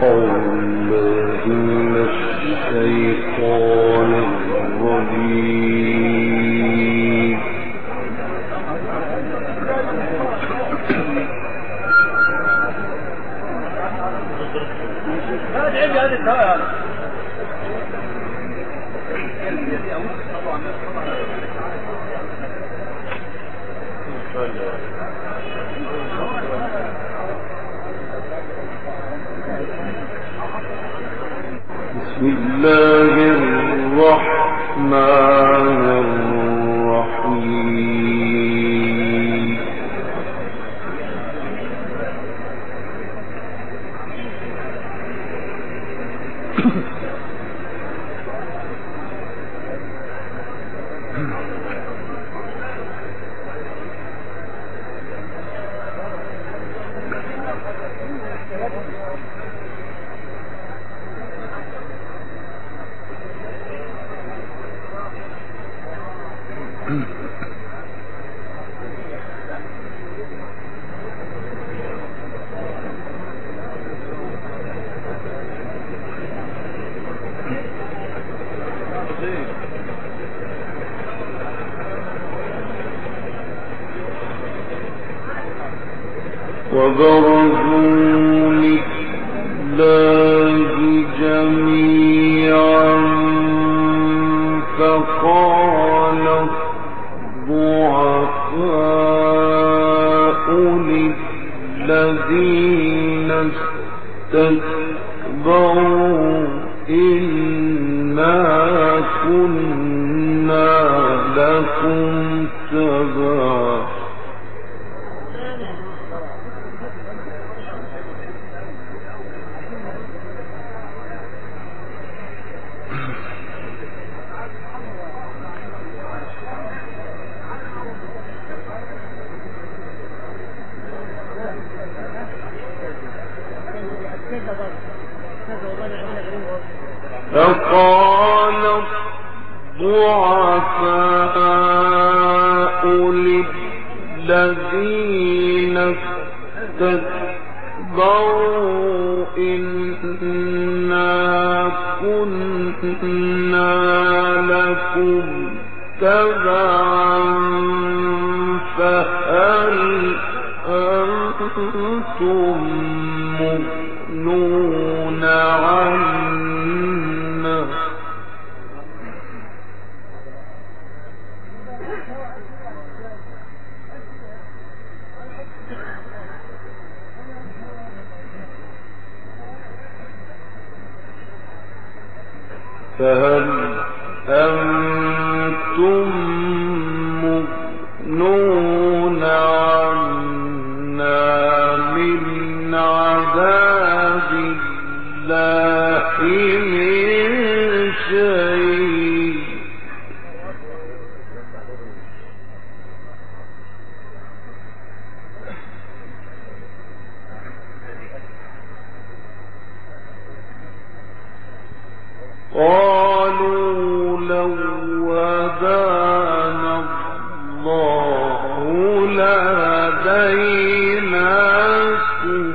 بالله من الشيطان الرجيم. بسم الله الرحمن الرحيم. وبرزوا لله جميعا فقال الضعفاء للذين استكبروا إنا كنا لكم تبعا فقال الضعفاء للذين استكبروا إنا كنا لكم تبعا فهل أنتم مغنون عنا فهل أنتم مغنون عنا من عذاب الله من شيء قالوا لو هدانا الله لهديناكم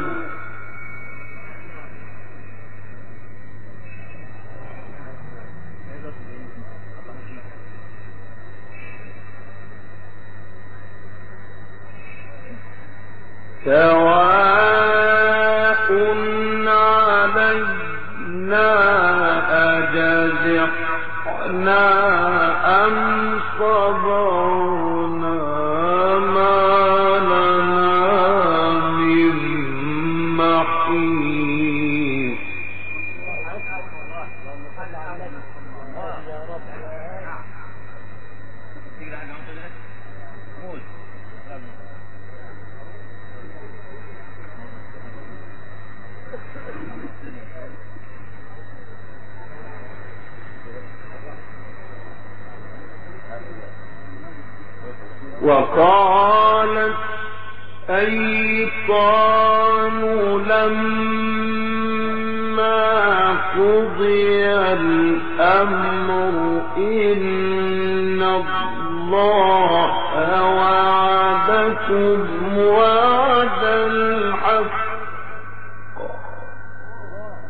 سواء علينا أجزعنا أم صبرنا ما لنا من محيص وقالت أيطان لما قضي الأمر إن الله وعدكم وعد الحق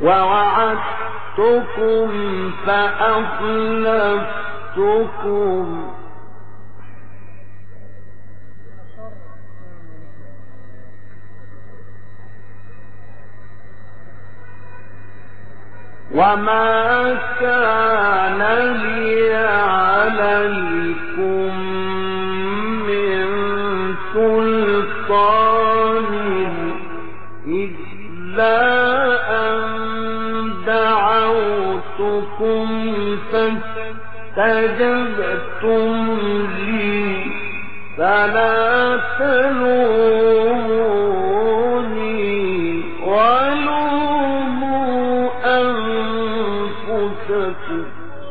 ووعدتكم فأخلفتكم وما كان لي عليكم من سلطان إلا أن دعوتكم فاستجبتم لي فلا تلوموني ولوموا أنفسكم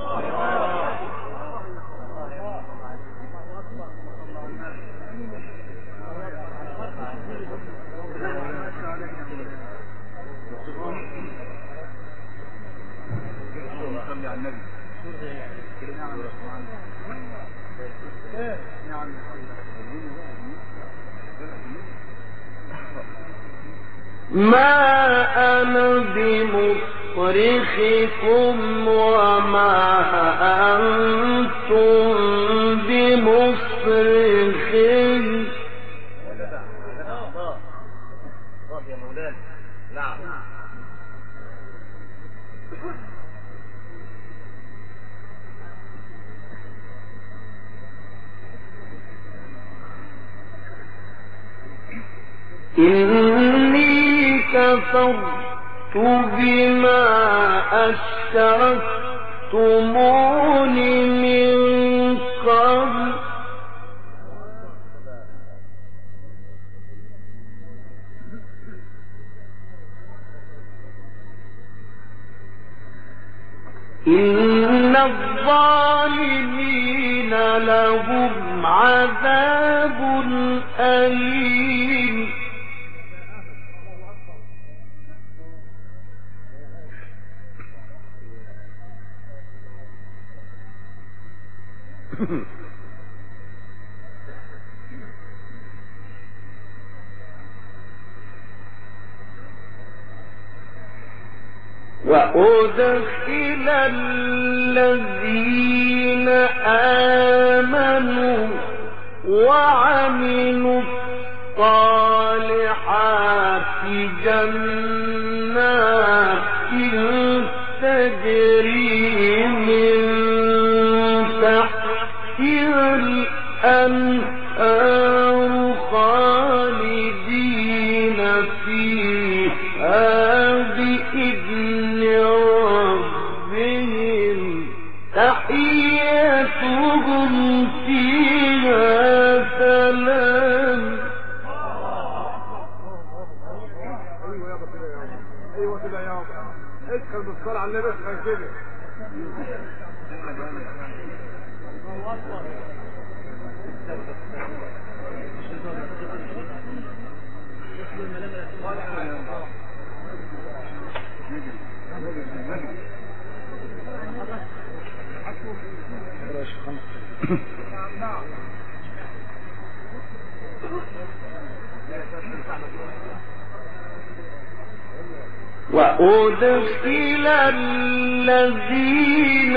ما أنا بمصرخكم وما أنتم بمصرخي إني كفرت بما أشركتمون من قبل إن الظالمين لهم عذاب أليم وأدخل الذين آمنوا وعملوا الصالحات جنات تجري من تحتها الأنهار خالدين فيها بإذن ربهم تحيتهم فيها سلام. ايوه كده يا ابو ادخل بالصلاه على النبي ادخل كده. وأدخل الذين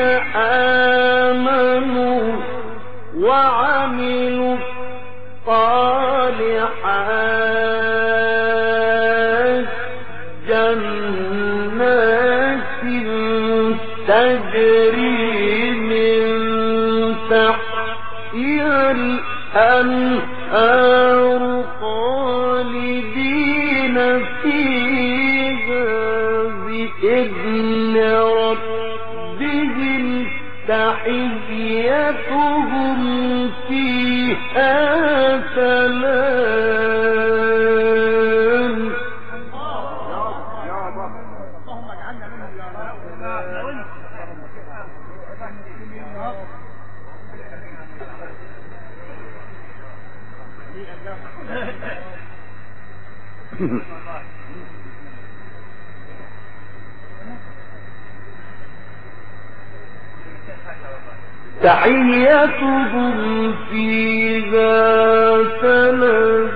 آمنوا وعملوا الصالحات جنات تجري من تحتها الأنهار خالدين فيها بإذن ربهم تحيتهم فيها سلام. اللهم اجعلنا منهم يا رب. تحيتهم فيها سلام.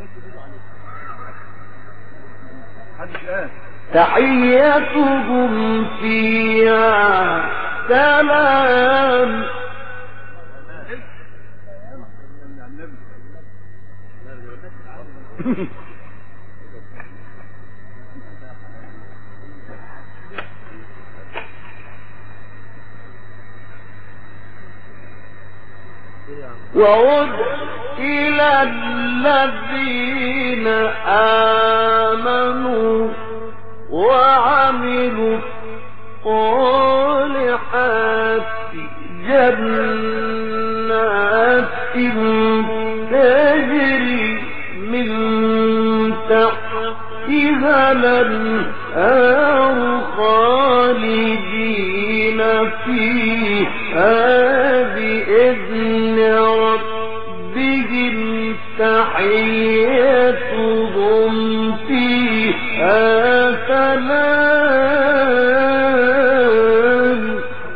تحيتهم فيها سلام. وعد إلى الذين آمنوا وعملوا الصالحات جنات تجري من تحتها الأنهار خالدين فيها بإذن ربهم تحيتهم فيها سلام.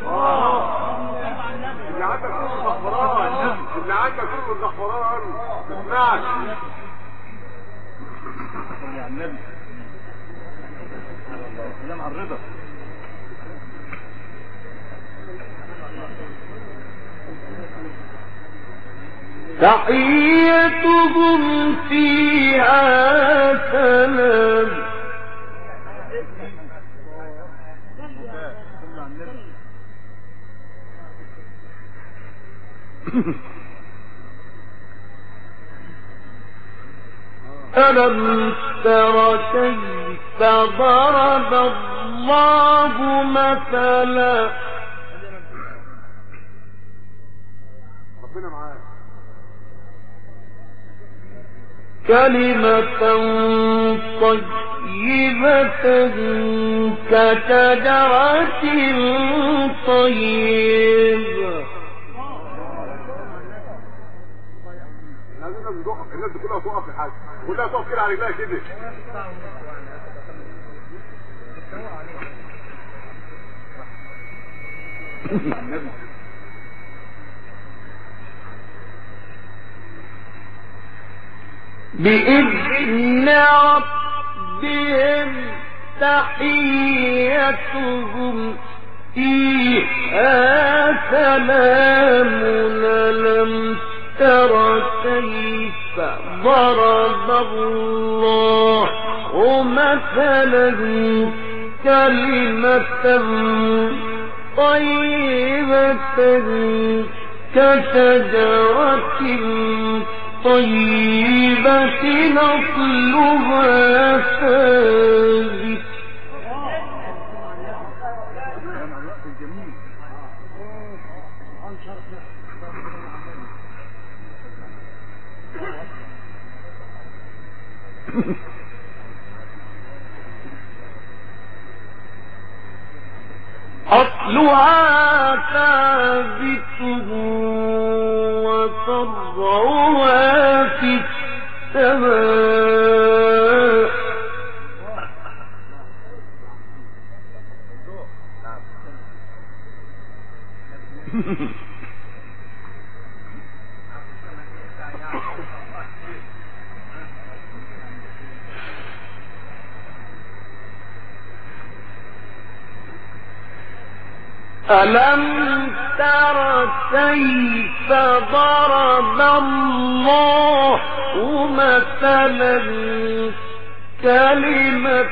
اللي عندك كله زخران، اللي عندك كله زخران ما تسمعش يا النبي. سلام على الرضا. تحيتهم فيها سلام. ألم تر كيف ضرب الله مثلا ربنا معاك كلمة طيبة كشجرة طيبة. الناس دي كلها تقف في حاجة، كلها تقف كده على رجلها كده. بإذن ربهم تحيتهم فيها سلام. ألم تر كيف ضرب الله مثلا كلمة طيبة كشجرة طيبة أصلها ثابت. أصلها ثابت وفرعها في السماء. ألم تر كيف ضرب الله مثلا كلمة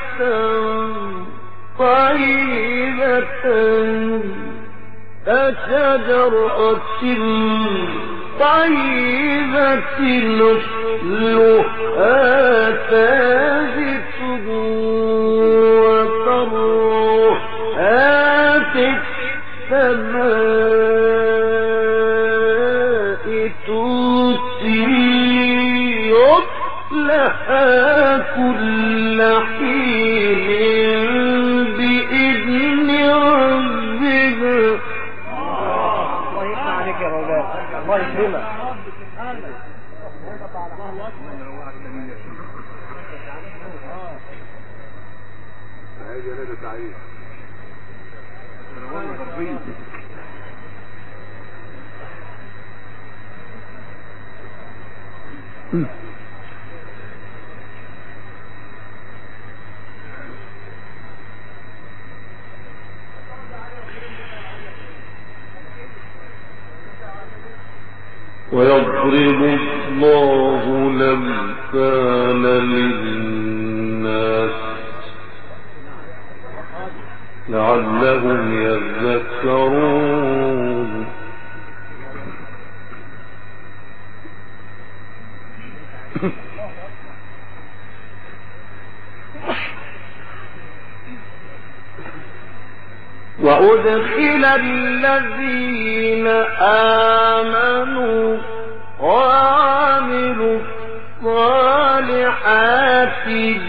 طيبة كشجرة طيبة أصلها ثابت وفرعها في السماء تؤتي لها كل حين بإذن ربها. الله يفتح عليك يا مولانا، الله يكرمك. سعيد يا نادي سعيد. ويضرب الله الأمثال للناس لعلهم يذكرون. وأدخل الذين آمنوا وعملوا الصالحات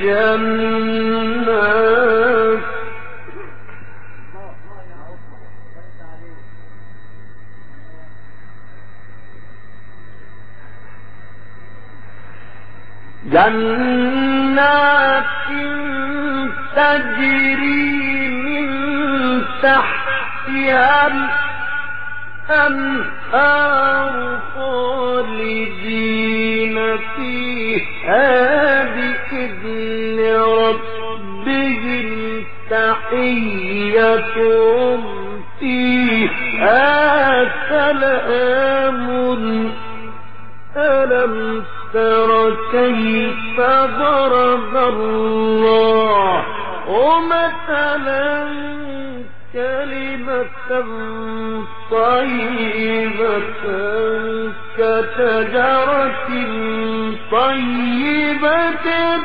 جنات تجري من تحتها الأنهار خالدين فيها بإذن ربهم تحيتهم فيها سلام. ألم تر كيف ضرب الله مثلا كلمة طيبة كشجرة طيبة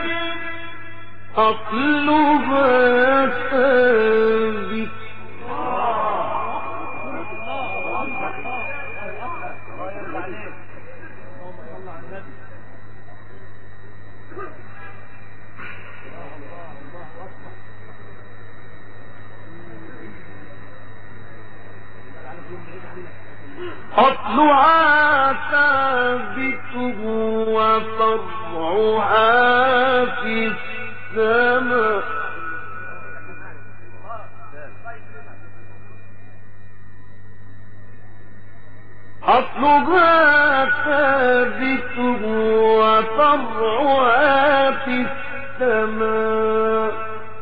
أصلها ثابت أصلها ثابت وفرعها في السماء. أصلها ثابت وفرعها في السماء.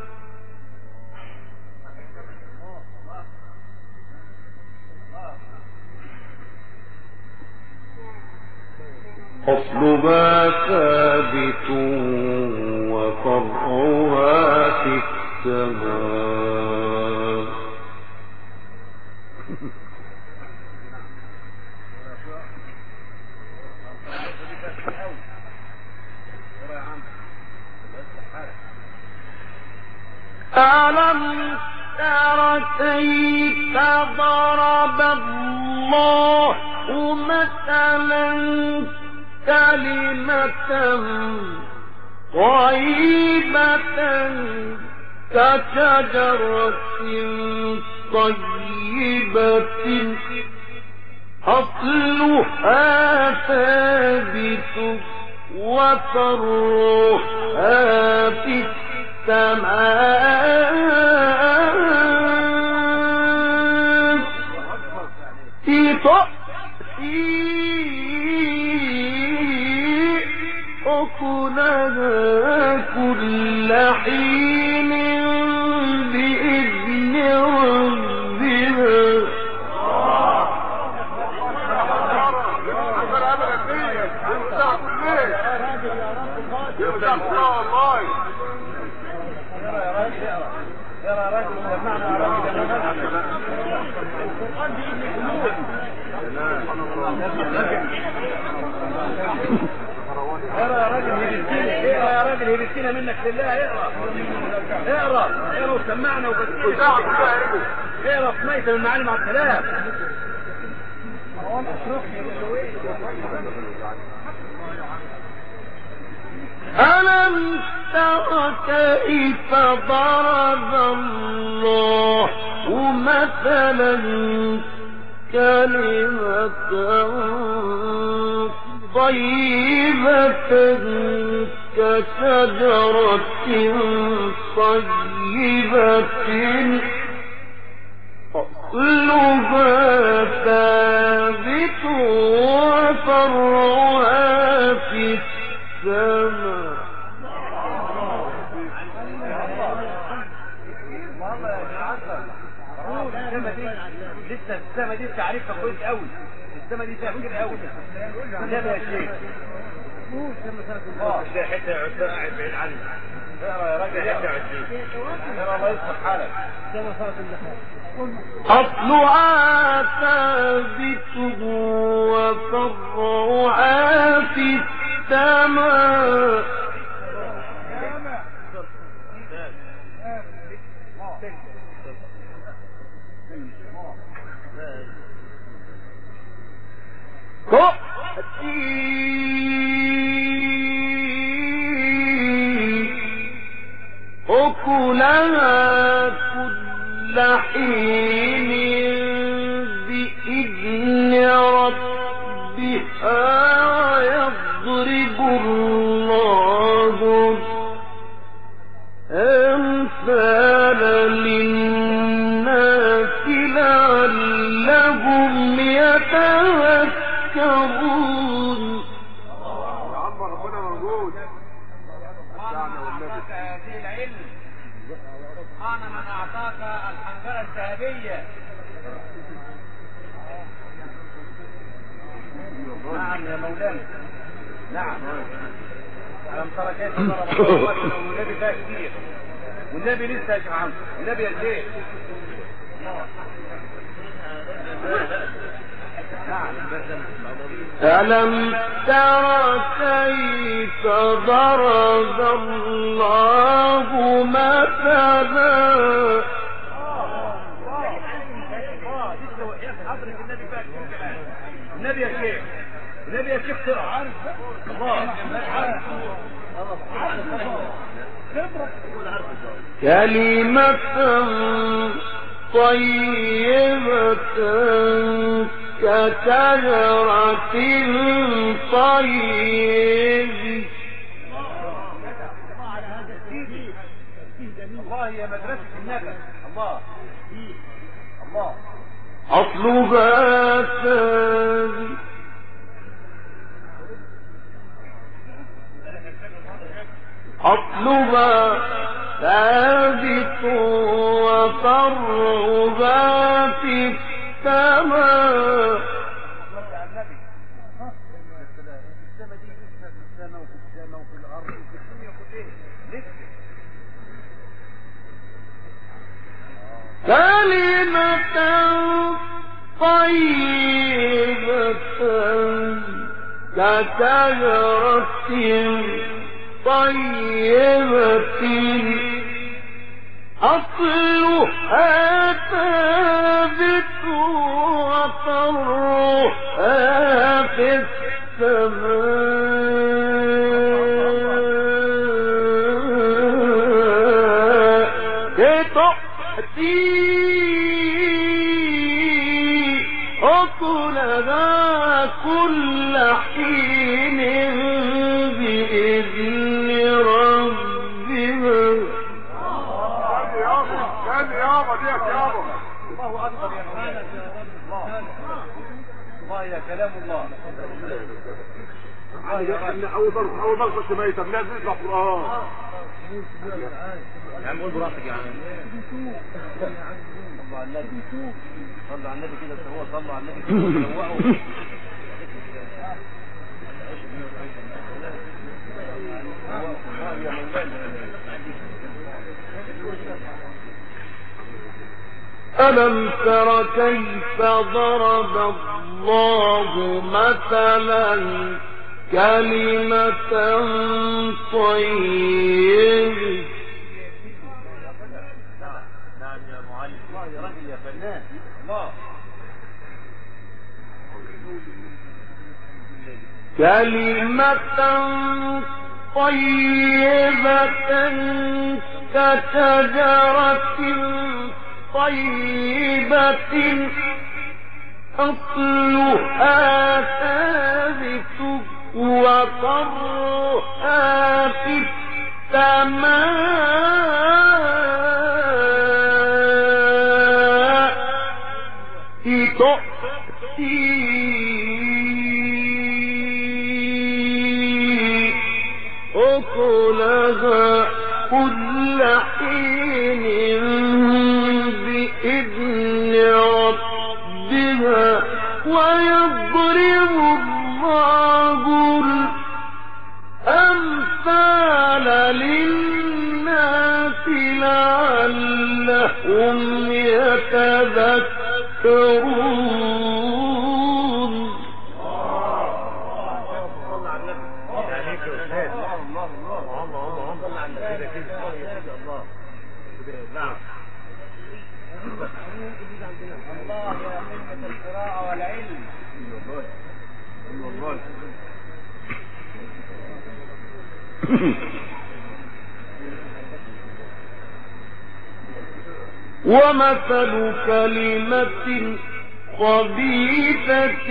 أصلها ثابت وفرعها في السماء. ألم تر كيف ضرب الله مثلا كلمة طيبة كشجرة طيبة أصلها ثابت وفرعها في السماء. أكلها كل حين بإذن ربها. يا راجل هبتنا منك لله. اقرا وسمعنا اقرا في ميتة من معالم على الكلام. ألم تر كيف ضرب الله مثلا كلمة طيبة كشجرة طيبة أصلها ثابت وفرعها في السماء. لسه السما دي تعرفها كويس قوي. السما دي فيها كتير قوي. النبي يا شيخ. ده حته عزة قاعد بعيد عني. اقرا يا راجل حته عزة. اقرا الله يصلح حالك. أصلها ثابت وفرعها في السماء. أكلها كل حين بإذن ربها يضرب الله أمثال للناس لعلهم يتذكرون. يا عم ربنا موجود. هذه العلم سبحان من اعطاك الحنجره الذهبيه. نعم يا مولانا. نعم. ألم ترى كيف ضرب الله والنبي فيها كتير والنبي لسه يا شيخ عمرو. النبي يا شيخ. ألم تر كيف ضرب الله مثلا. النبي يا شيخ. النبي يا شيخ سرعة. كلمة طيبة كشجرة طيب. الله يا مدرسة النبي. الله الله. أصلها ثابت أصلها ثابت وفرعها في السماء. كلمة طيبة كشجرة طيبة أصلها ثابت وفرعها في السماء. تأتي أكلها كل حين بإذن ربها. يابا ديك يابا. الله أكبر يا مولانا. الله يا كلام الله. أول ضربة ميتة الناس يسمع قرآن. يا عم قول براحتك يا عم. صلوا على النبي. صلوا على النبي كده. هو صلوا على النبي كده. روقوا. ألم تر كيف ضرب الله مثلا كلمة طيبة. نعم يا معلم. الله يا راجل يا فنان. الله. كلمة طيبة كشجرة طيبة أصلها ثابت وفرعها في السماء. تؤتي أكلها كل حين بإذن ربها ويضرب للناس لعلهم يتذكرون. الله يا حكمة القراءة والعلم. ومثل كلمة خبيثة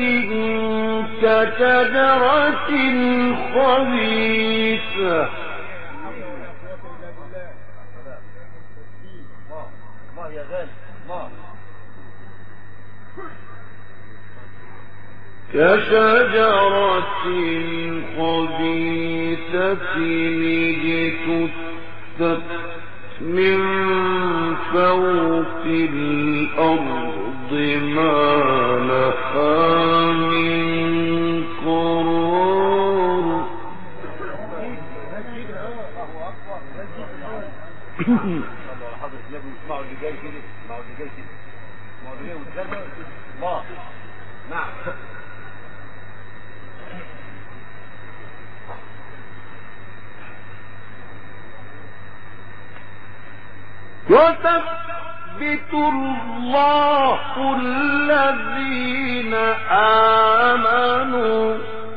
كشجرة خبيثة كشجرة خبيثة اجتثت من فوق الأرض ما لها من قرار. يثبت الله الذين آمنوا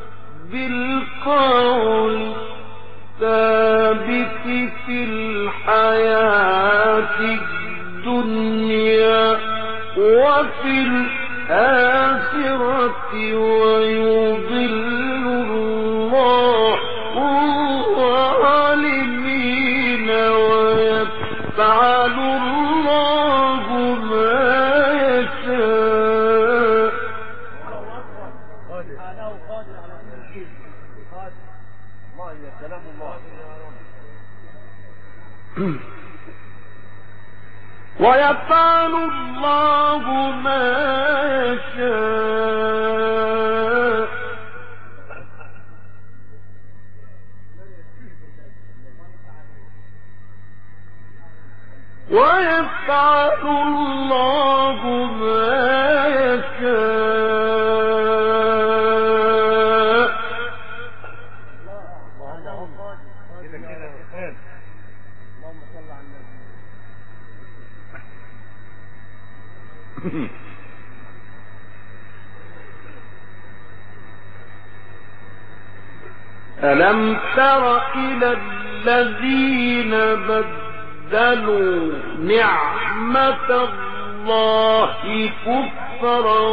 بالقول الثابت في الحياة الدنيا وفي الآخرة ويضل الله الظالمين ويفعل الله ما يشاء. ويفعل الله ما يشاء. ويفعل الله ما يشاء. اللهم صل على النبي. ألم تر إلى الذين بدلوا نعمة الله كفرا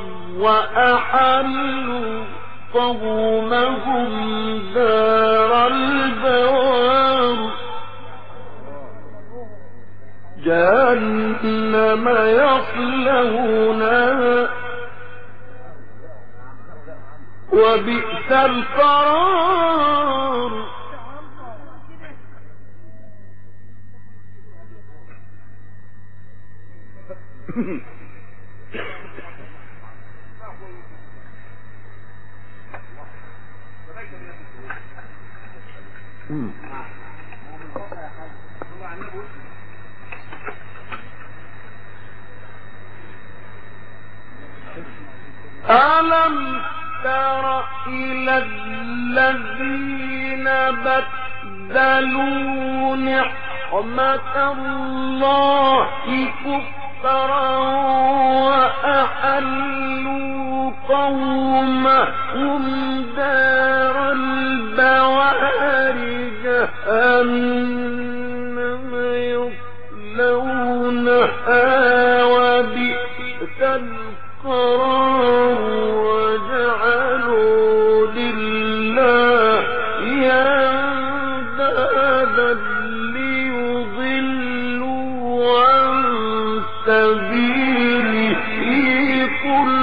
وأحلوا قومهم دار البوار جهنم يصلونها وبئس القرار. ألم تر إلى الذين بدلوا نعمة الله كفرا وأحلوا قومهم دار البوار جهنم يصلونها وبئس القرار وجعلوا لله أندادا ليضلوا عن سبيله قل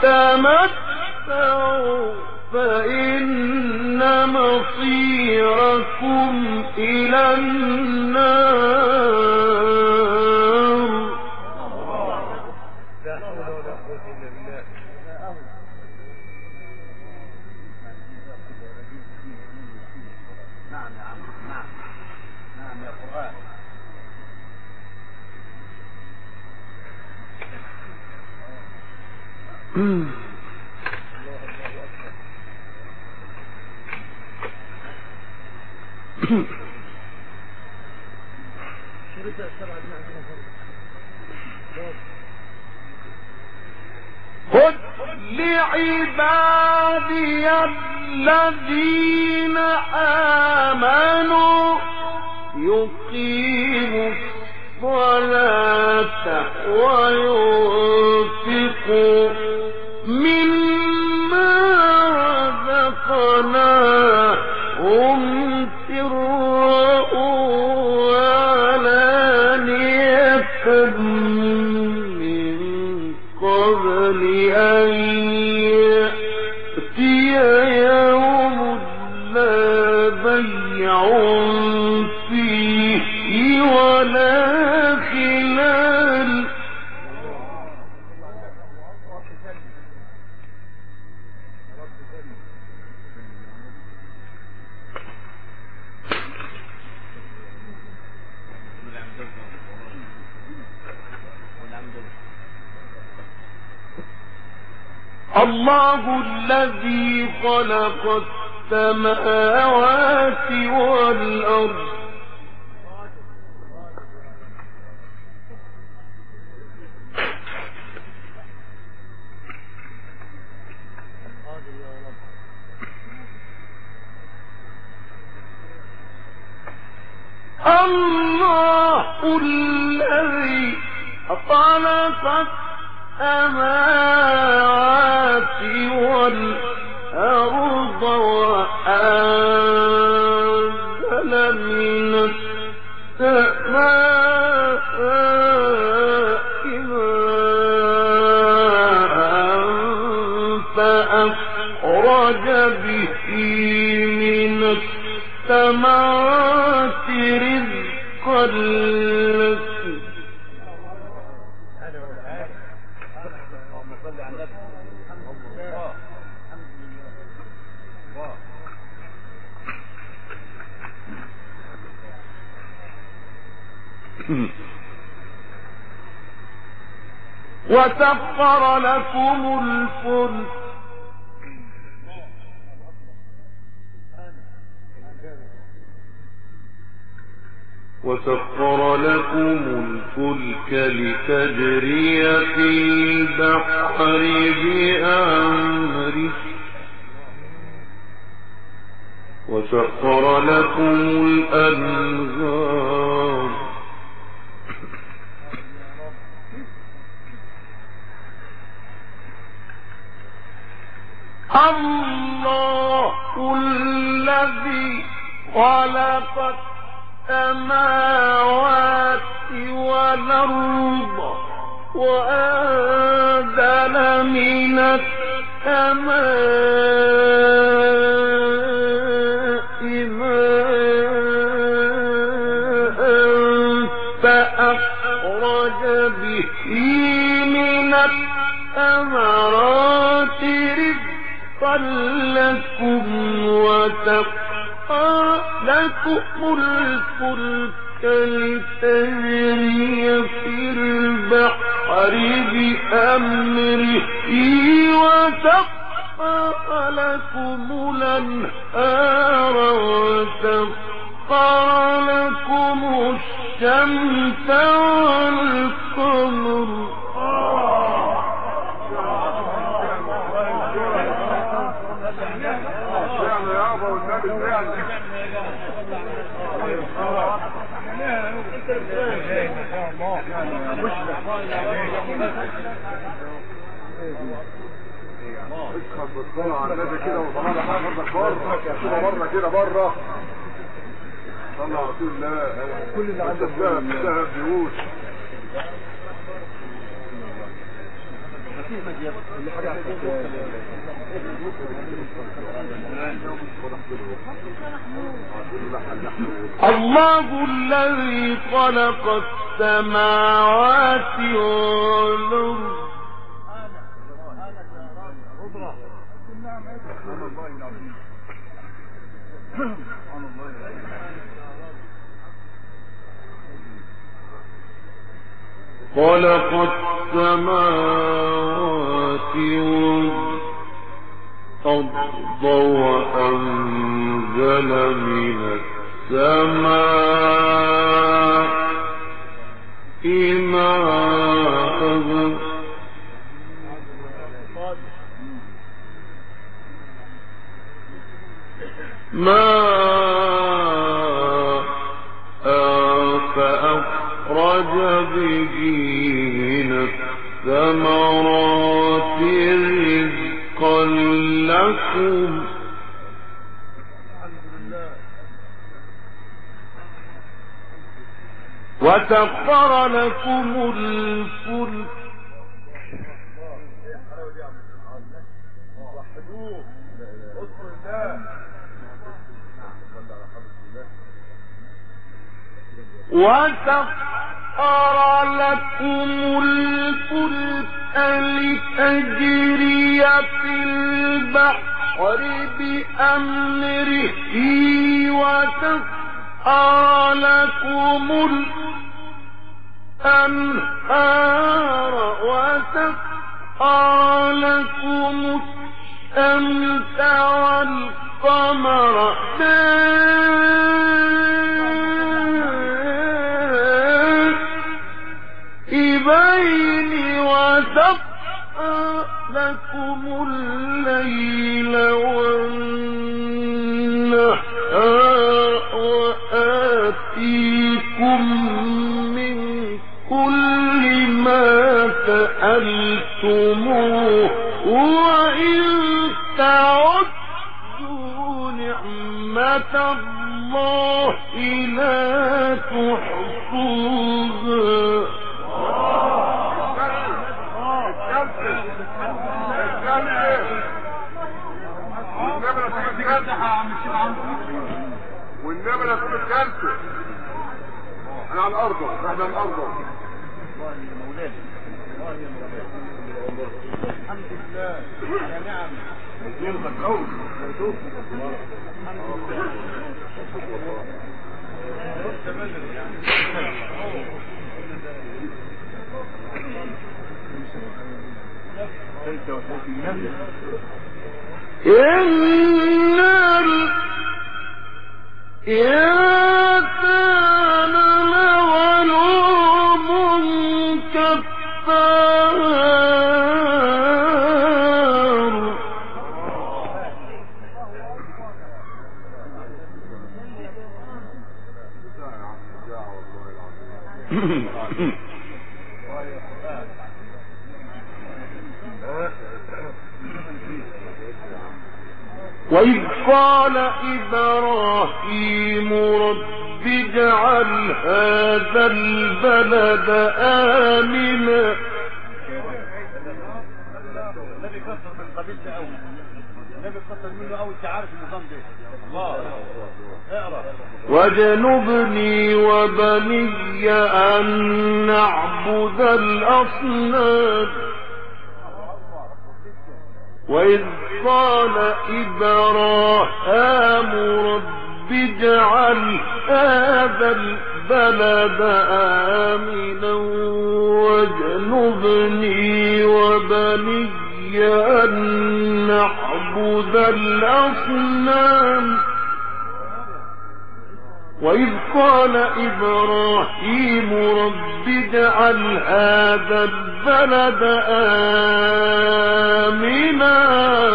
تمتعوا فإن مصيركم إلى النار. خذ لعبادي الذين آمنوا يقيموا الصلاة وينفقوا مما رزقناهم سرا وعلانية من قبل أن يأتي يوم لا بيع فيه ولا خلال. الله الذي خلق السماوات والأرض الله الذي خلق السماوات والأرض وأنزل من السماء ماء فأخرج به من الثمرات رزقا لكم. وسخر لكم الفلك لتجري في البحر بأمره وسخر لكم الأنهار الله الذي خلق السماوات والأرض وأنزل من السماء ماء فأخرج به من الثمرات رزقا لكم وسخر لكم الفلك لتجري في البحر بأمره وسخر لكم الأنهار وسخر لكم الشمس والقمر. بره صلى على رسول الله. كل اللي عنده ذهب بيوت الله الذي خلق السماوات والأرض خلق السماوات والأرض وأنزل من السماء ماء فأخرج به من الثمرات رزقا لكم وسخر لكم الفلك وسخر لكم الفلك لتجري في البحر بأمره وسخر لكم الأنهار وسخر لكم الشمس والقمر دائبين وسخر لكم الليل والنهار وآتيكم من كل ما سألتموه وإن تعدوا نعمة الله لا تحصوها والنملة تكون الثالثة. احنا على الارض، احنا على الارض. الحمد لله يا نعم. إن الإنسان لظلوم كفار وإذ قال إبراهيم رب اجعل هذا البلد آمنا النبي كسر من قبيلته أول، النبي كسر منه أول، تعرف النظام ده. الله اقرأ واجنبني وبني أن نعبد الأصنام وإذ قال إبراهيم رب اجعل هذا البلد آمنا واجنبني وبني أن نعبد الأصنام وإذ قال إبراهيم رب اجعل هذا البلد آمنا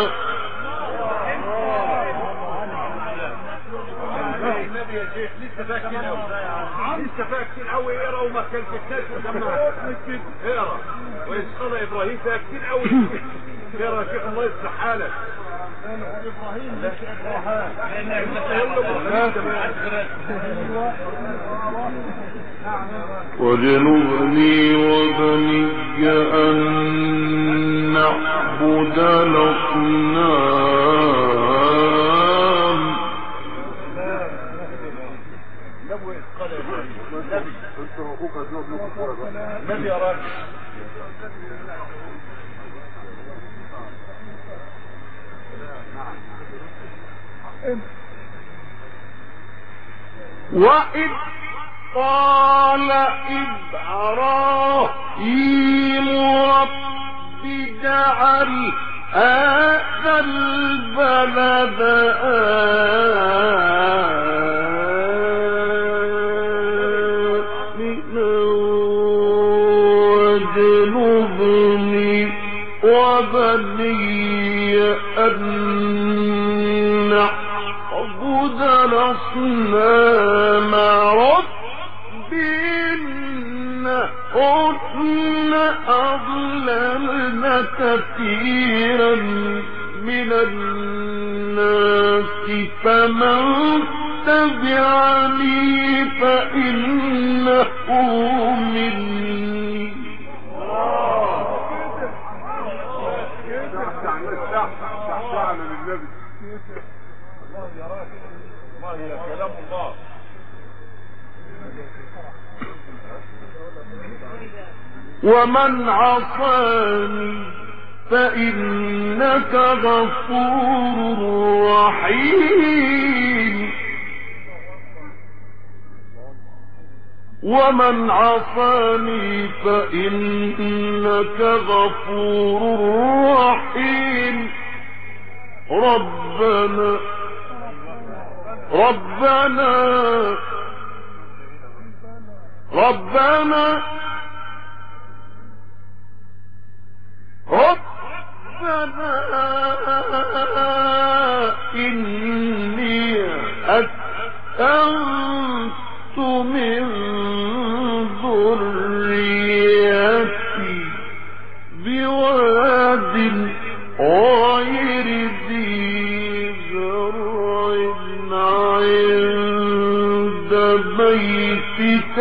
النبي يا شيخ لسه فاكر قوي، لسه فاكر قوي. اقرا وما كلفتناش وسمعت اقرا. وإذ قال إبراهيم فاكر قوي. اقرا يا شيخ الله يصلح حالك. إبراهيم واجنبني وبني أن نعبد الأصنام النبي يا راجل وإذ قال إبراهيم رب اجعل هذا البلد آمنا واجنبني وبني أن نعبد الأصنام إنهن أضللن كثيرا من الناس فمن تبعني فإنه مني. كلام الله. ومن عصاني فإنك غفور رحيم. ومن عصاني فإنك غفور رحيم. ربنا إني أسكنت من ذريتي بواد غير ذي زرع عند بيتك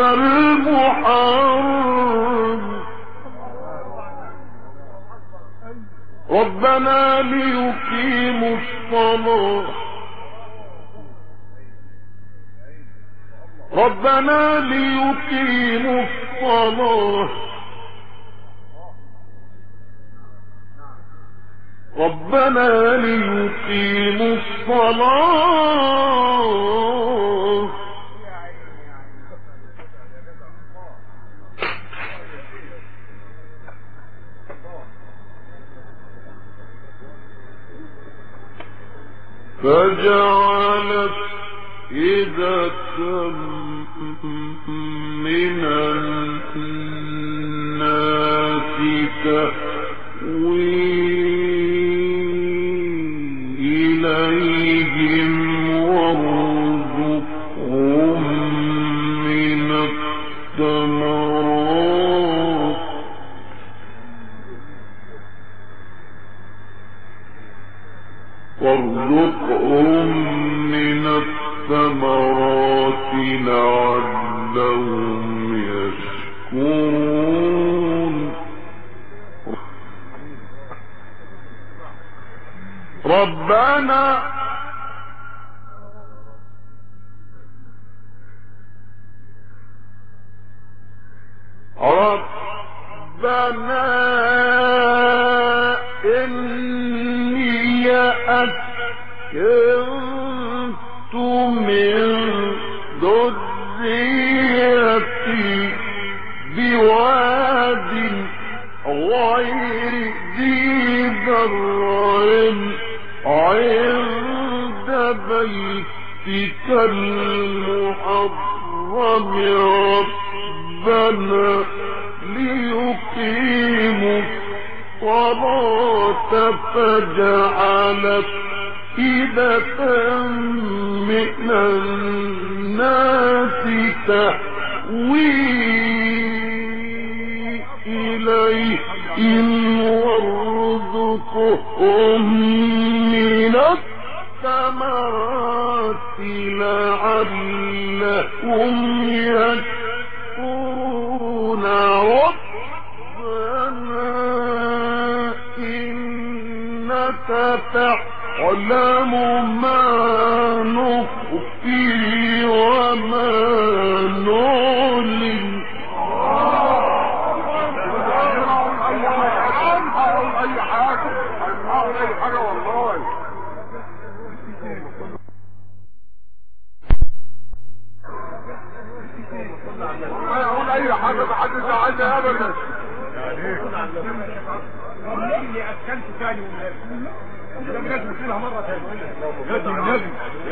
المحرم ربنا ليقيموا الصلاة فجعلت إذة من الناس تهوي إليهم وارزقهم من الثمرات لعلهم يشكرون. ربنا إني أسكنت من ذريتي بواد غير ذي زرع عند بيتك المحرم ربنا ليقيموا الصلاة فاجعل أفئدة من الناس تهوي إليهم وارزقهم من الثمرات لعلهم يشكرون. ربنا إنك تعلم ما نخفي وما نعلن. اي حاجة والله. ما يقول اي حاجة محدش عايزها ابدا. اللي أكلته تاني والنبي ده لازم نقولها مرة ثانية يا النبي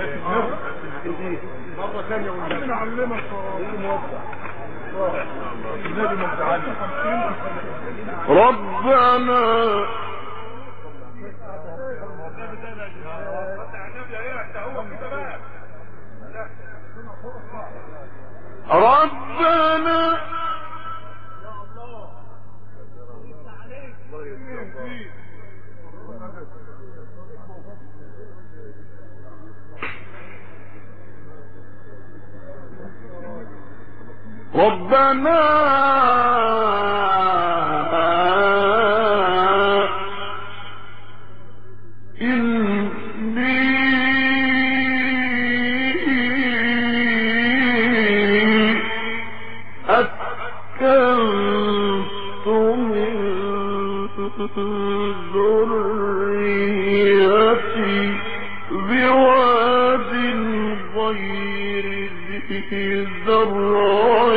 مرة ثانية والنبي نعلمك النبي ما تعلم ربنا ربنا ربنا أسكنت من ذريتي بواد غير ذي زرع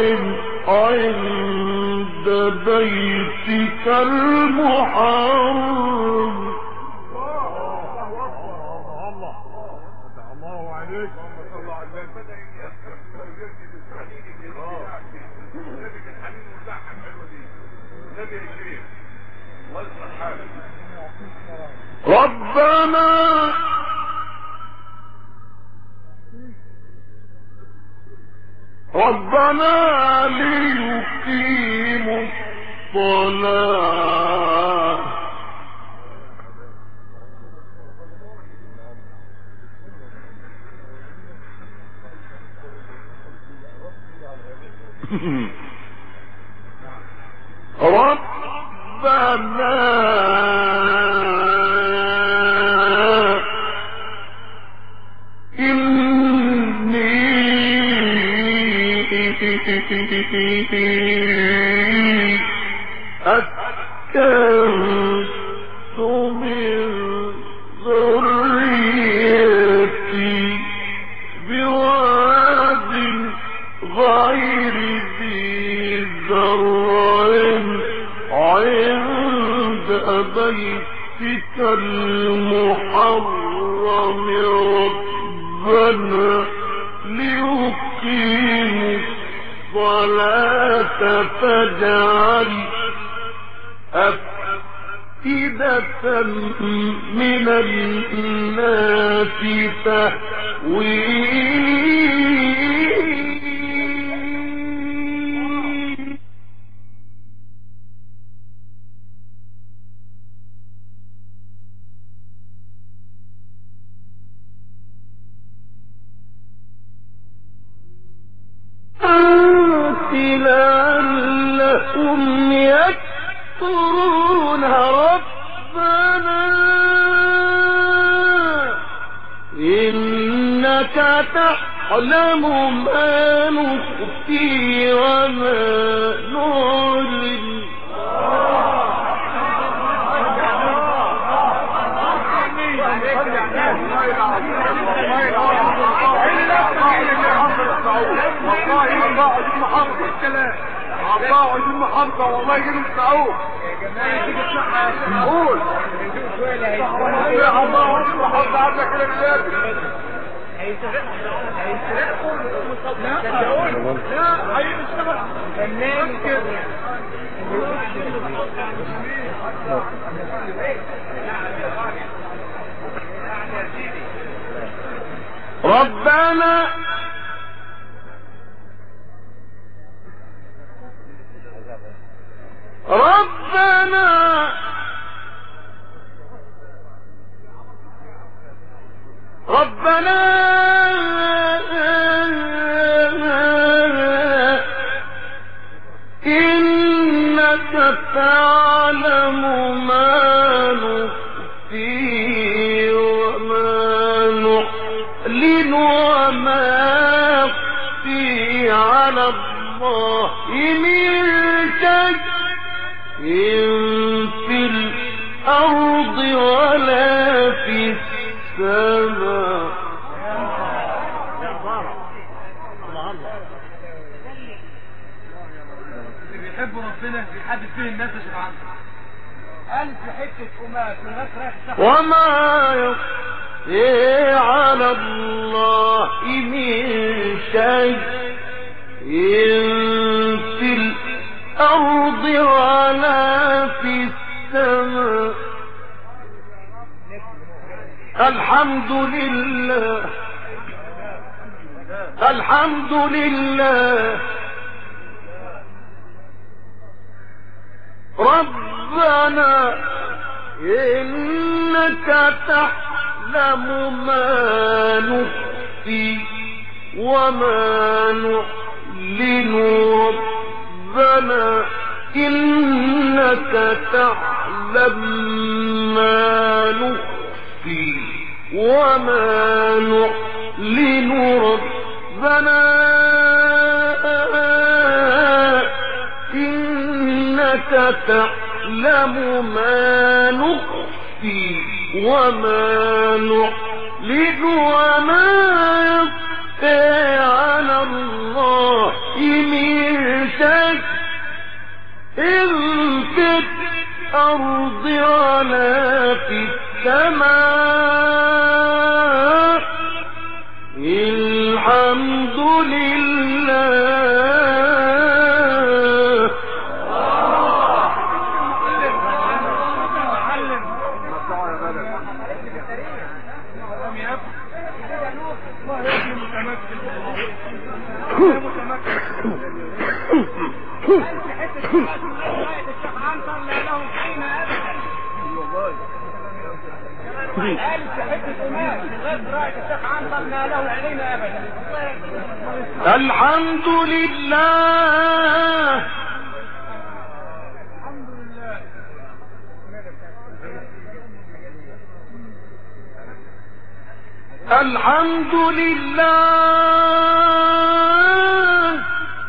عند بيتك المحرم. الله عليك الله على ربنا ربنا ليقيموا الصلاة ربنا أسكنت من ذريتي بواد غير ذي زرع عند بيتك المحرم ربنا ليقيموا الصلاة فاجعل أفئدة من الناس تهوي لعلهم يكفرون ربنا إنك تعلم ما نخفي وما نعلن الله عايزين محافظة والله يجيب السعود قول يا الله عايزين محافظة عندك كده كده لا هيشتغل فنان كده ربنا إنك تعلم ما نخفي وما نعلن وما يخفي على الله من شيء في الأرض ولا في السماء. اللي بيحبوا ربنا بيحدث فيه الناس عشان عنه وما يخفي على الله من شيء في الأرض ولا في السماء. الحمد لله الحمد لله ربنا إنك تعلم ما نخفي وما نعلن ربنا إنك تعلم ما نخفي وما نعلن ربنا إنك تعلم ما نخفي وما نعلن وما يخفى على الله من شيء في الأرض ولا في السماء. الحمد لله الحمد لله الحمد لله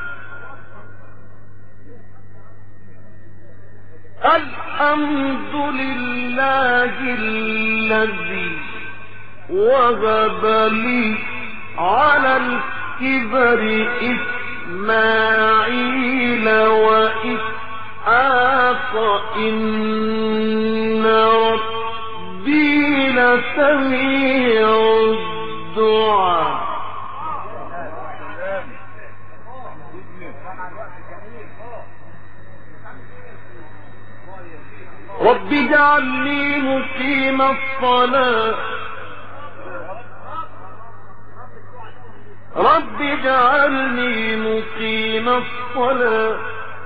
الحمد لله الذي وهب لي على الكبر إسماعيل وإسحاق إن ربي لسميع الدعاء. رب اجعلني مقيم الصلاة رب اجعلني مقيم الصلاة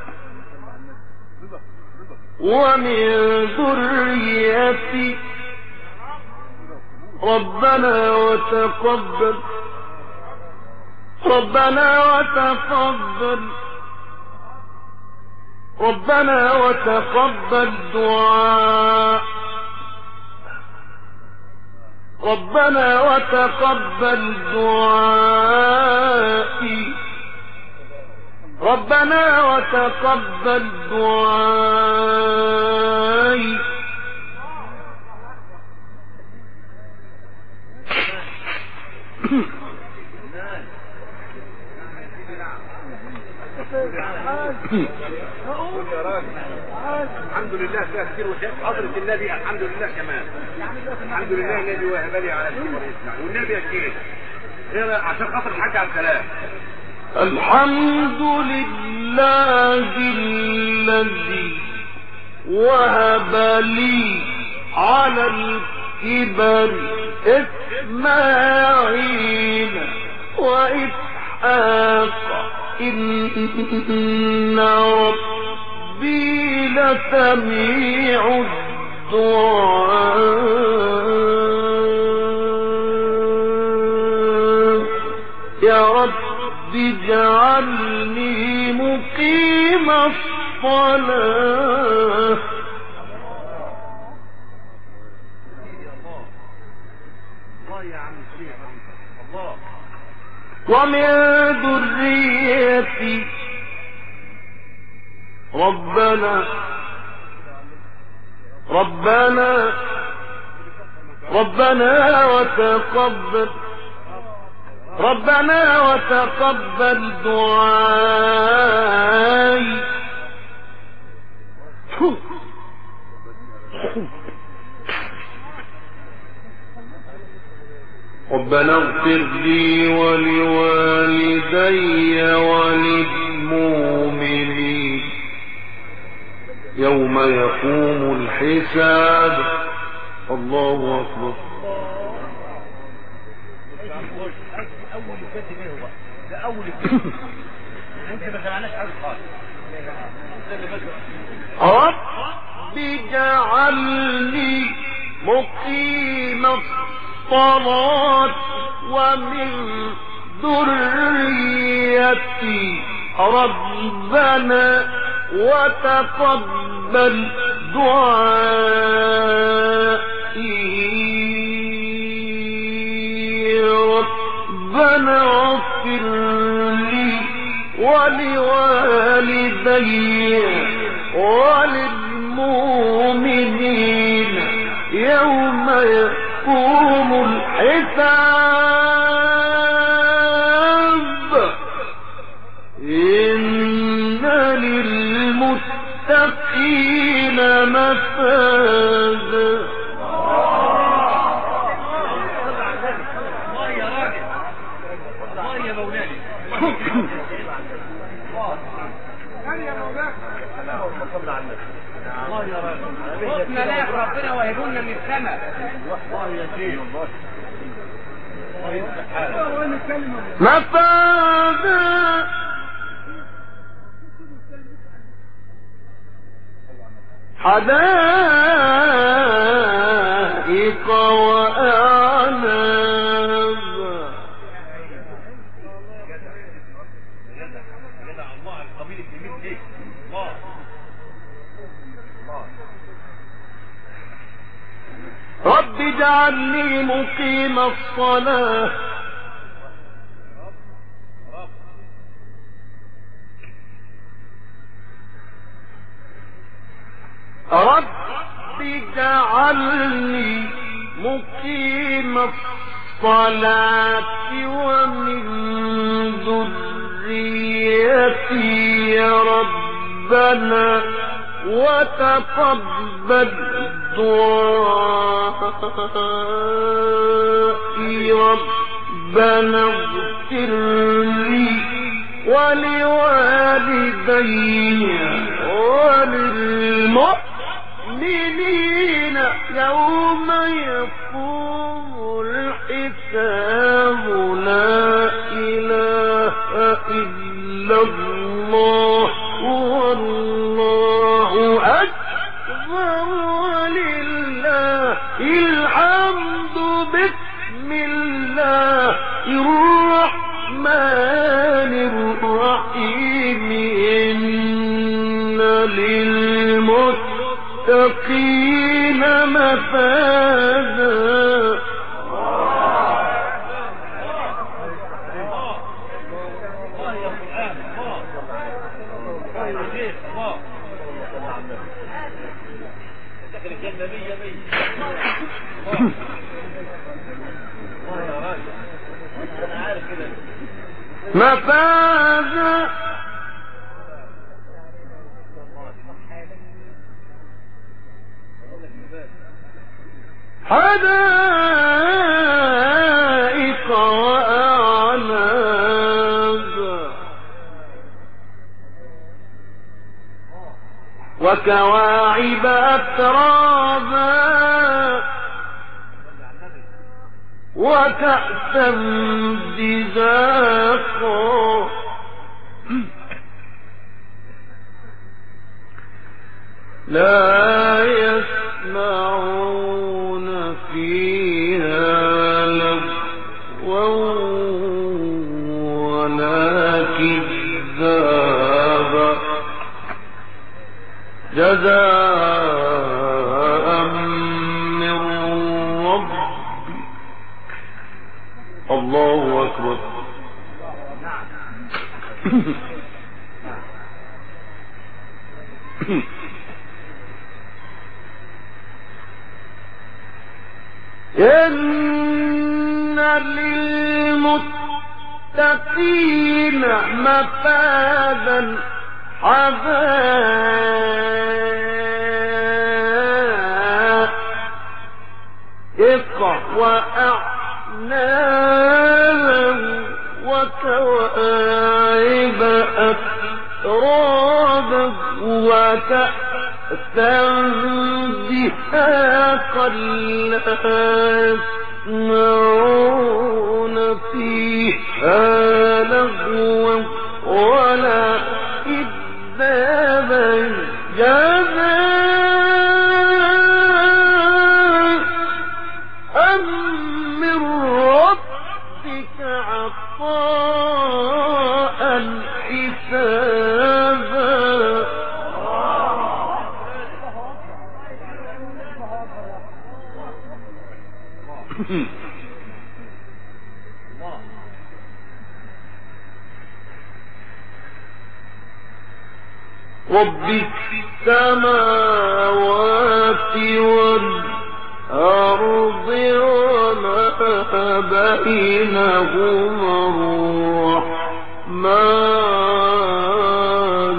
ومن ذريتي ربنا وتقبل دعاء ربنا وتقبل دعائي ربنا وتقبل دعائي. الحمد لله فيها كثير وشيء حضرة النبي. الحمد لله كمان. الحمد لله الذي وهب لي على الكبر إسماعيل والنبي يا شيخ عشان خاطر الحاج على السلام. الحمد لله الذي وهب لي على الكبر إسماعيل وإسحاق إن ربي لسميع الدعاء. يا رب اجعلني مقيم الصلاة ومن ذريتي ربنا وتقبل دعائي. ربنا اغفر لي ولوالدي وللمؤمنين يوم يقوم الحساب. الله أكبر. اول الكاتب ايه هو ده؟ اول الكاتب انت ما سمعناش حاجه خالص. رب اجعلني مقيم الصلاة ومن ذريتي ربنا وتقبل دعائي ربنا اغفر لي ولوالدي وللمؤمنين يوم يقوم الحساب إن للمتقين مفازا. الله يا راجل، الله يا مولانا، الله يا راجل. ربنا لا ربنا وهبونا من السماء. الله يا شيخ، الله يفتح حالك. مفازا حدائق وأعناب. الله القبيل الجميل دي. الله رب اجعلني مقيم الصلاة رب اجعلني مقيم الصلاة ومن ذريتي ربنا وتقبل دعائي ربنا اغفر لي ولوالدي وللمؤمنين يوم يقوم الحساب. لا إله إلا الله والله أكبر ولله الحمد. بسم الله الرحمن الرحيم إن للمتقين مفازا. مفازا حدائق وأعناب وكواعب أترابا وكأسا دهاقا لا يسمعون فيها لغوا ولا كذابا جزاء من ربك. الله أكبر. إن للمتقين مفازا حدائق وأعناب شرابه وكأسا دهاقا لا يسمعون فيها لغوا ولا كذابا جزاء من ربك عطاء حسابا. رب السماوات والأرض وما بينهما الرحمن.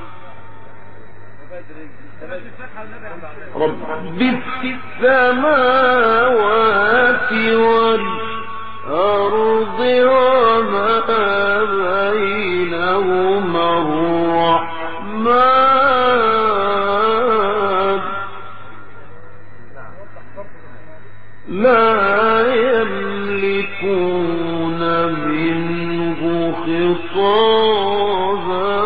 رب السماوات والأرض وما بينهما الرحمن لا يملكون منه خطابا.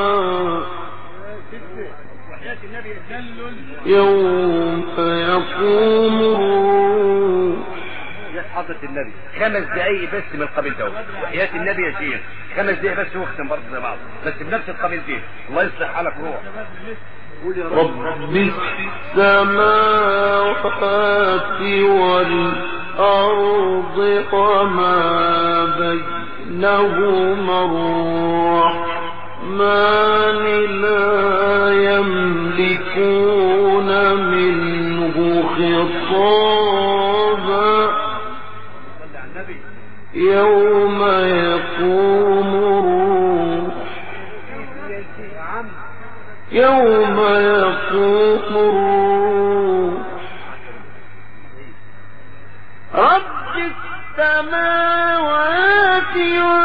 يوم يقوم الروح. يا حضرة النبي 5 دقايق بس من القبيل ده، وحياة النبي يا شيخ 5 دقايق بس واختم برضه زي بعض، بس بنفس القبيل دي. الله يصلح حالك روح. رب السماوات والأرض وما بينهما الرحمن لا يملكون منه خطابا. يوم يقوم الروح. يوم يقوم الروح. رب السماوات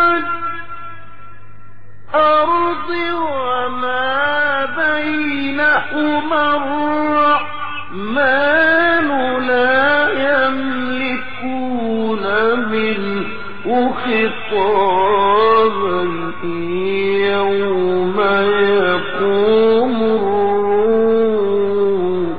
والأرض وما بينهما الرحمن لا يملكون منه خطابا. يوم يقوم الروح.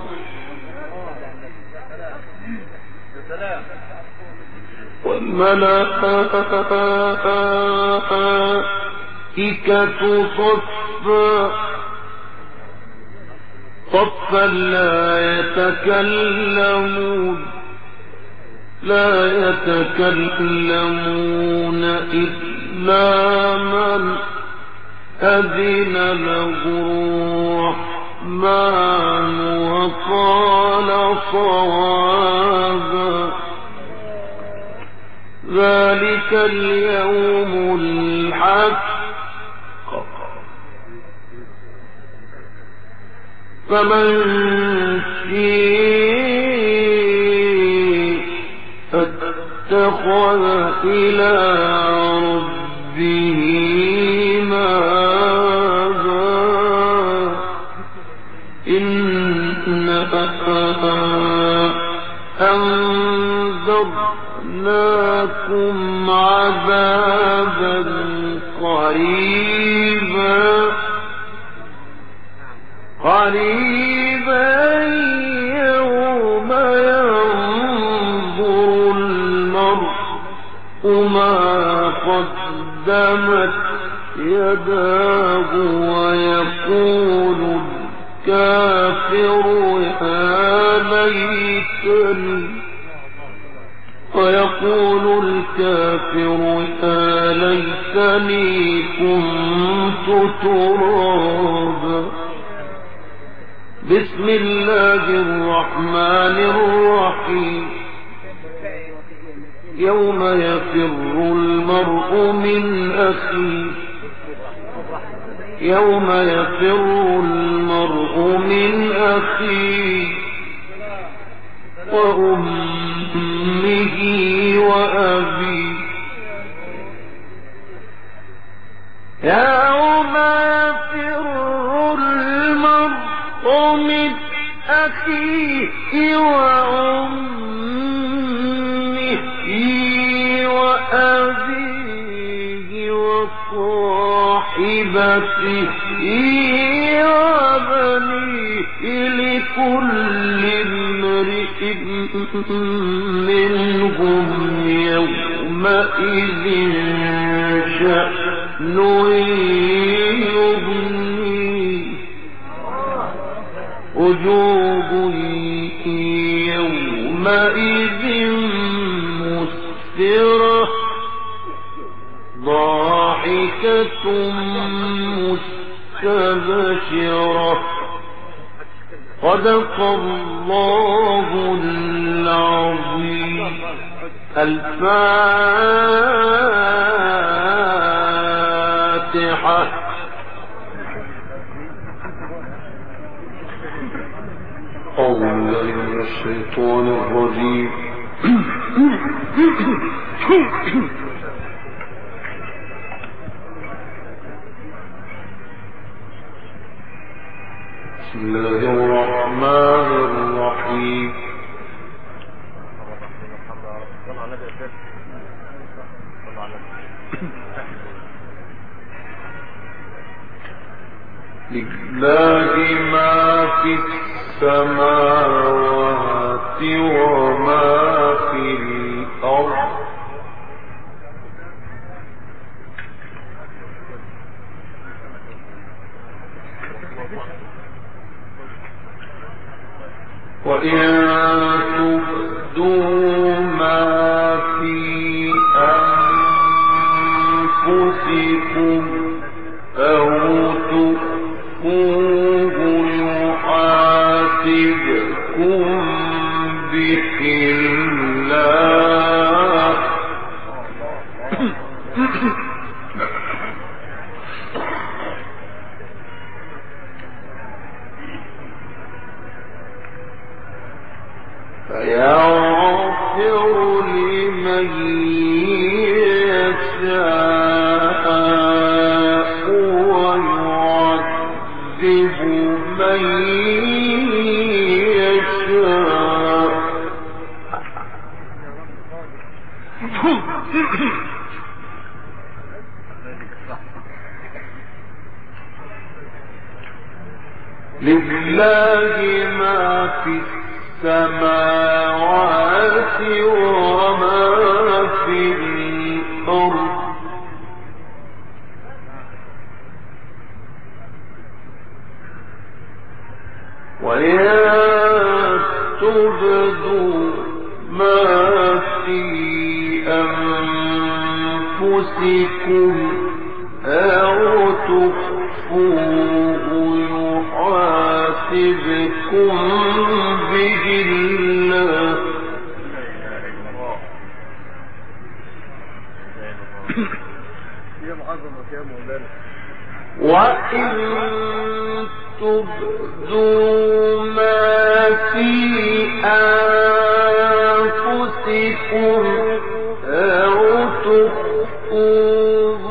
والملائكة صفا صفا لا يتكلمون إلا من أذن له الرحمن وقال صوابا. ذلك اليوم الحق فمن شاء اتخذ إلى ربه مآبا. إنا أنذرناكم عذابا قريبا يوم ينظر المرء ما قدمت يداه ويقول الكافر يا ليتني كنت ترابا. بسم الله الرحمن الرحيم. يوم يفر المرء من أخيه. يوم يفر المرء من أخيه وأمه وأبيه. يوم يفر أخيه وأمه وأبيه وصاحبته وبنيه لكل امرئ منهم يومئذ شأن يغنيه وجوه يومئذ مسفرة ضاحكة مستبشرة صدق الله العظيم. الفاتحة. أعوذ بالله من الشيطان الرجيم. بسم الله الرحمن الرحيم. لله ما في السماوات وما في الأرض وإن تبدوا ما في أنفسكم أو تخفوه يحاسبكم به الله فيغفر لمن يشاء ويعذب من يشاء. لله ما في السماوات وما في الأرض وإن تبدوا ما في أنفسكم أو تخفوه يحاسبكم به الله وإن تبدوا ما في أنفسكم أو تخفوه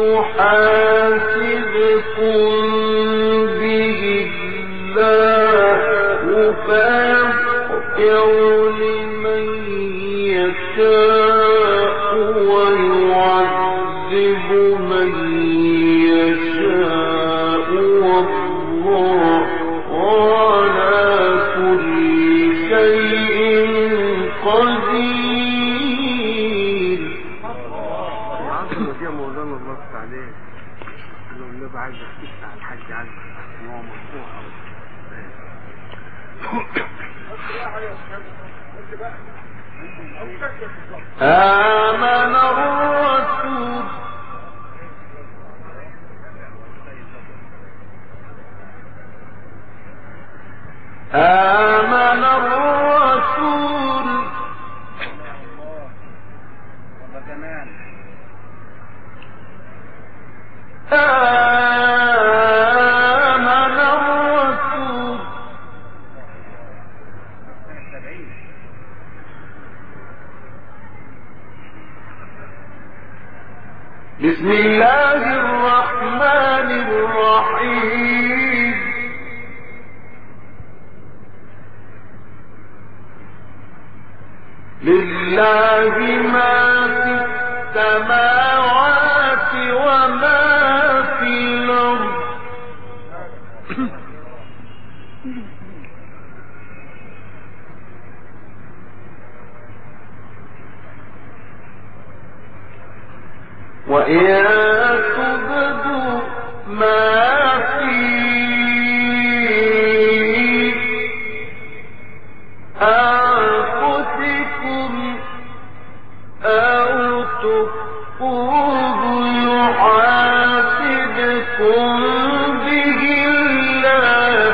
يحاسبكم به الله فيغفر لمن يشاء ويعذب من يشاء والله على كل شيء قدير. يا مولانا الله عليك لو النبي عايز تفتح الحج عنك هو مفتوح آمن الرسول آمن الرسول آمن الرسول بسم الله الرحمن الرحيم ولله ما في السماوات وما في الأرض وإن تبدوا ما في أنفسكم أو تخفوه يحاسبكم به الله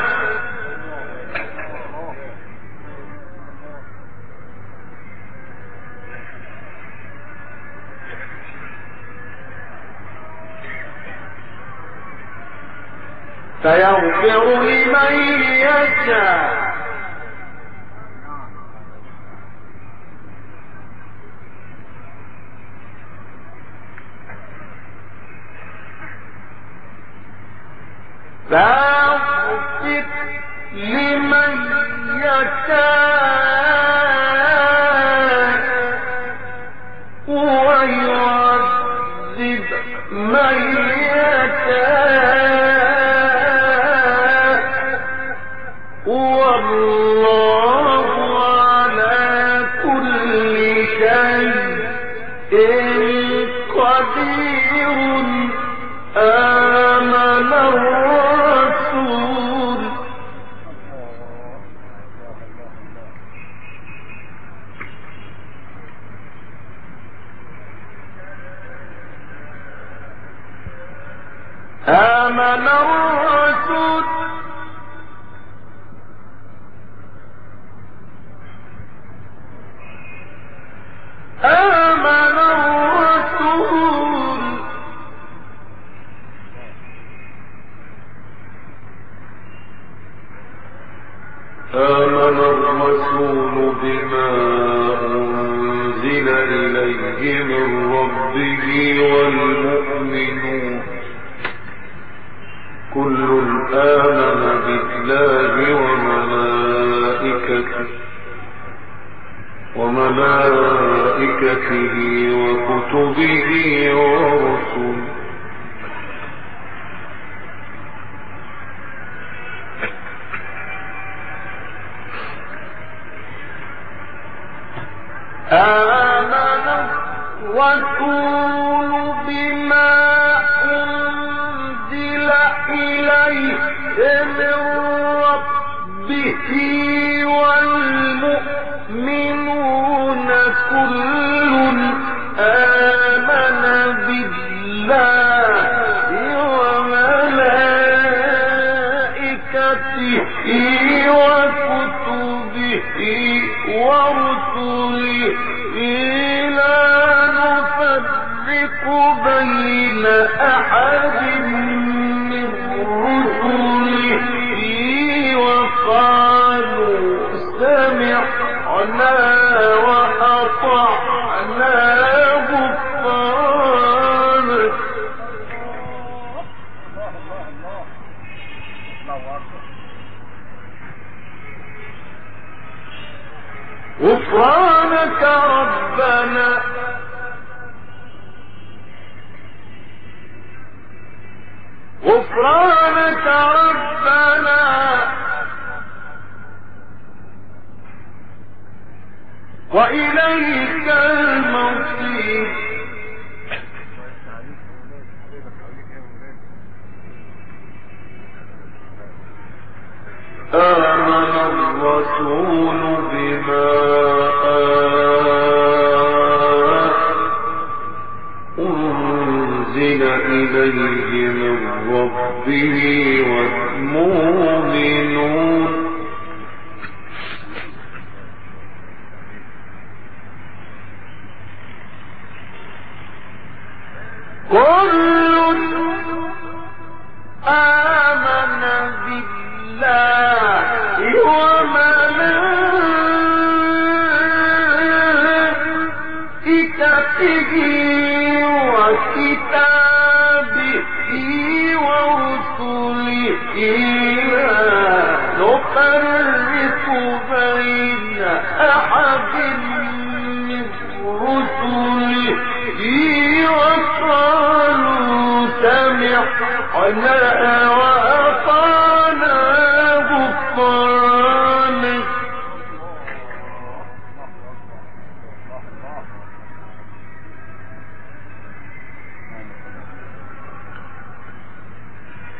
فيغفر لمن يشاء فيغفر لمن يشاء ويعذب من يشاء والله على كل شيء قدير آمن الرسول آمن الرسول آمن الرسول آمن الرسول بما أنزل إليه من ربه والمؤمنون كل آمن بالله وملائكته وكتبه ورسله آمن الرسول بما أنزل إليه من ربه والمؤمنون كل آمن بالله وملائكته وكتبه ورسله لا نفرق بين أحد من رسله وقالوا سمعنا وأطعنا غفرانك غفرانك ربنا غفرانك ربنا وإليك المصير آمن الرسول بما أنزل إليه من ربه والمؤمنون كل آمن بالله وملائكته وكتابه ورسله لا نفرق بين أحد من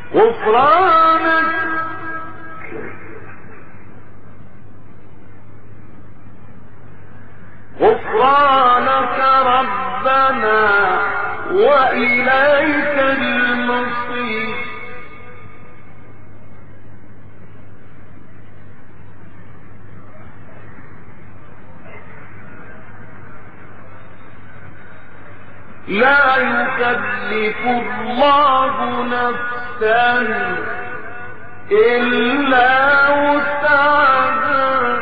غفرانك ربنا وإليك المصير. لا يكلف الله نفسا إلا وسعها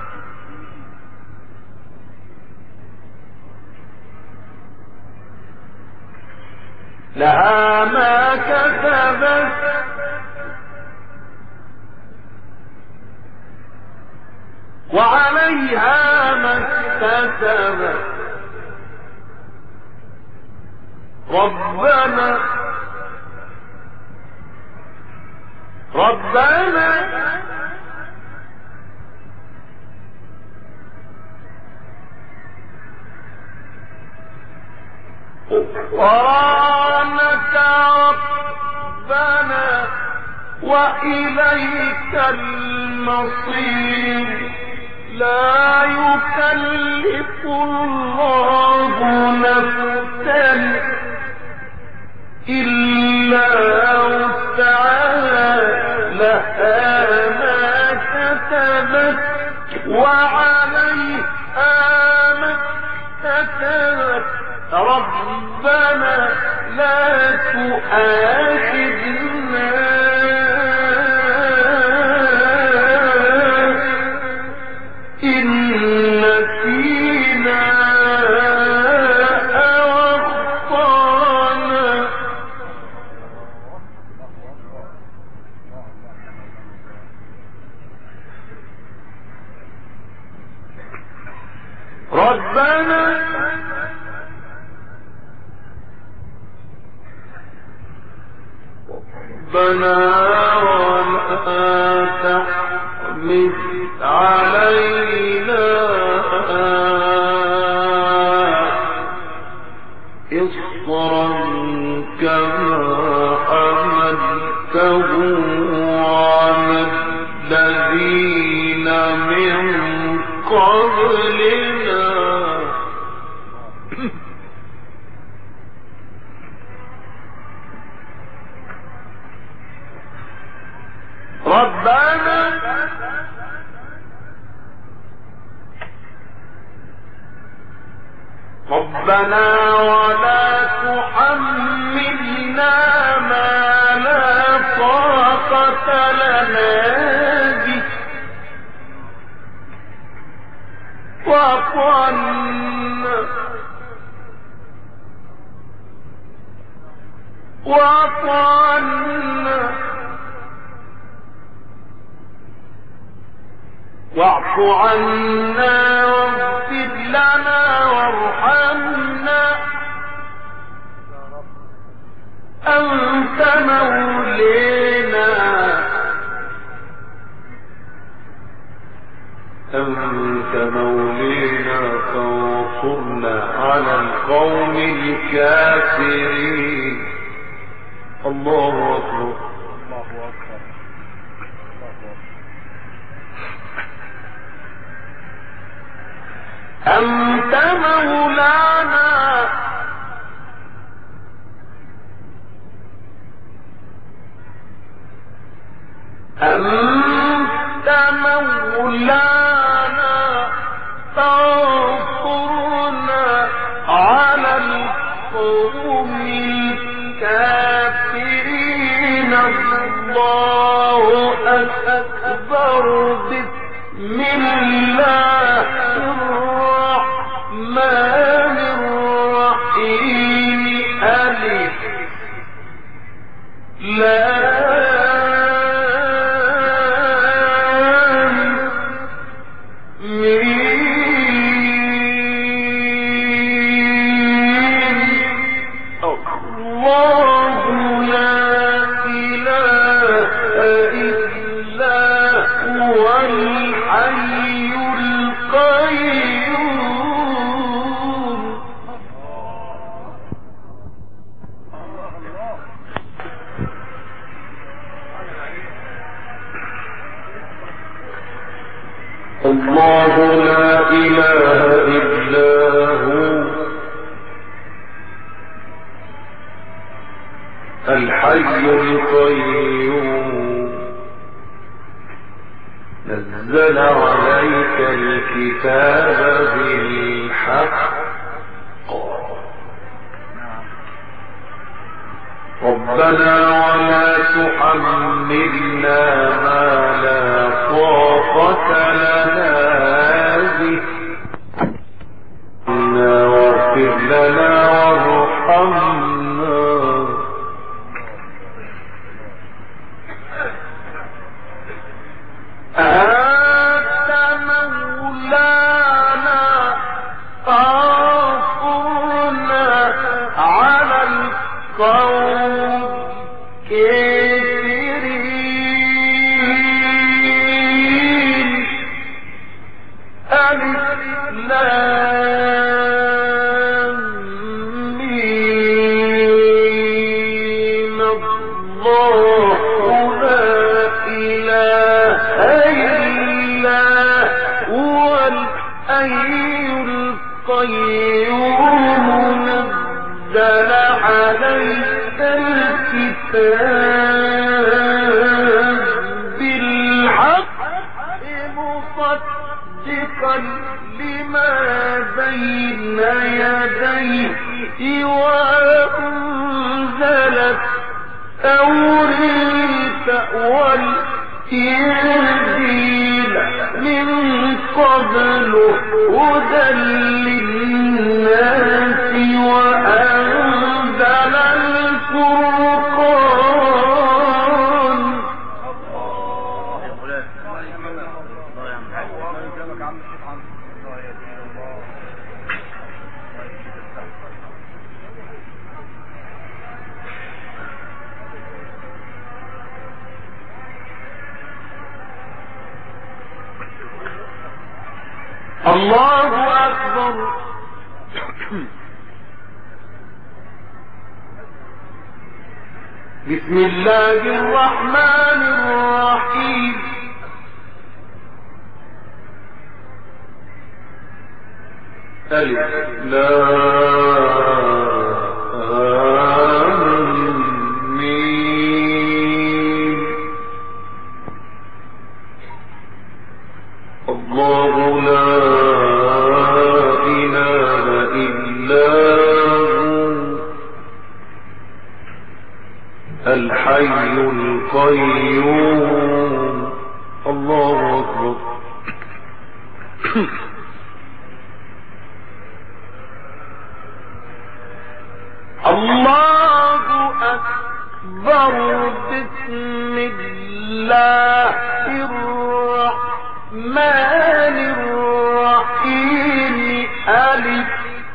لها ما كسبت وعليها ما اكتسبت. ربنا غفرانك ربنا وإليك المصير. لا يكلف الله نفسا إلا وسعها لها ما كسبت وعليها ما اكتسبت. ربنا لا تؤاخذنا إن نسينا أو أخطأنا. ربنا ولا تحمل علينا إصرا كما حملته على الذين من قبلنا. ربنا ولا تحملنا ما لا طاقة لنا به واعف عنا واغفر لنا وارحمنا أنت مولينا فانصرنا على القوم الكافرين. الله أكبر. أنت مولانا فانصرنا على القوم الكافرين. الله أكبر. بسم الله الرحمن الرحيم. ألف لام ميم. الله لا إله إلا هو الحي الله لا إله إلا هو الحي القيوم نزل عليك الكتاب بالحق ربنا ولا تحملنا ما لا طاقة لنا به واغفر لنا وارحمنا أنت مولانا فانصرنا على القوم الكافرين ألف لام ميم الله لا إله إلا هو الحي القيوم نزل عليك الكتاب بالحق مصدقا لما بين يديه وأنزل التوراة والإنجيل من قبل هدى للناس وأنزل الفرقان الله أكبر بسم الله الرحمن الرحيم ألف لام ميم الله لا إله إلا هو الحي القيوم الله أكبر الله أكبر بسم الله الرحمن الرحيم ألف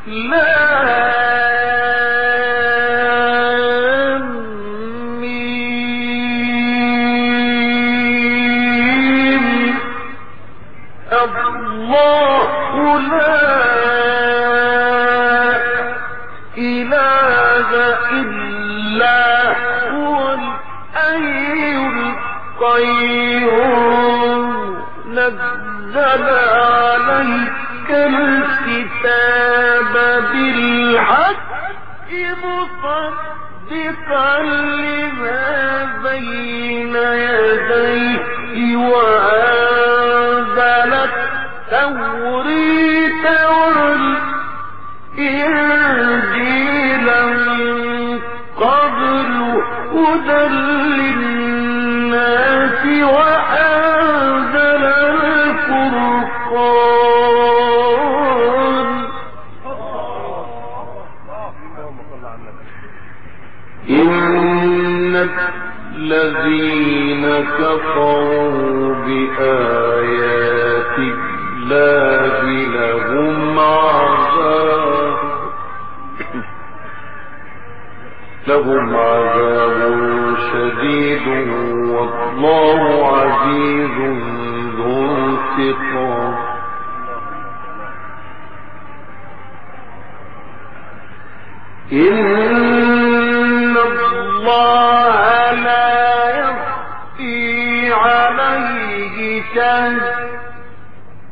لام ميم الله لا إله إلا هو الحي القيوم نزل عليك الكتاب بالحق مصدقا لما بين يديه وأنزل التوراة والإنجيل من قبل هدى للناس وأنزل الفرقان إن الذين كفروا بآيات الله لهم عذاب شديد والله عزيز ذو انتقام إن الله لا يخفي عليه شيء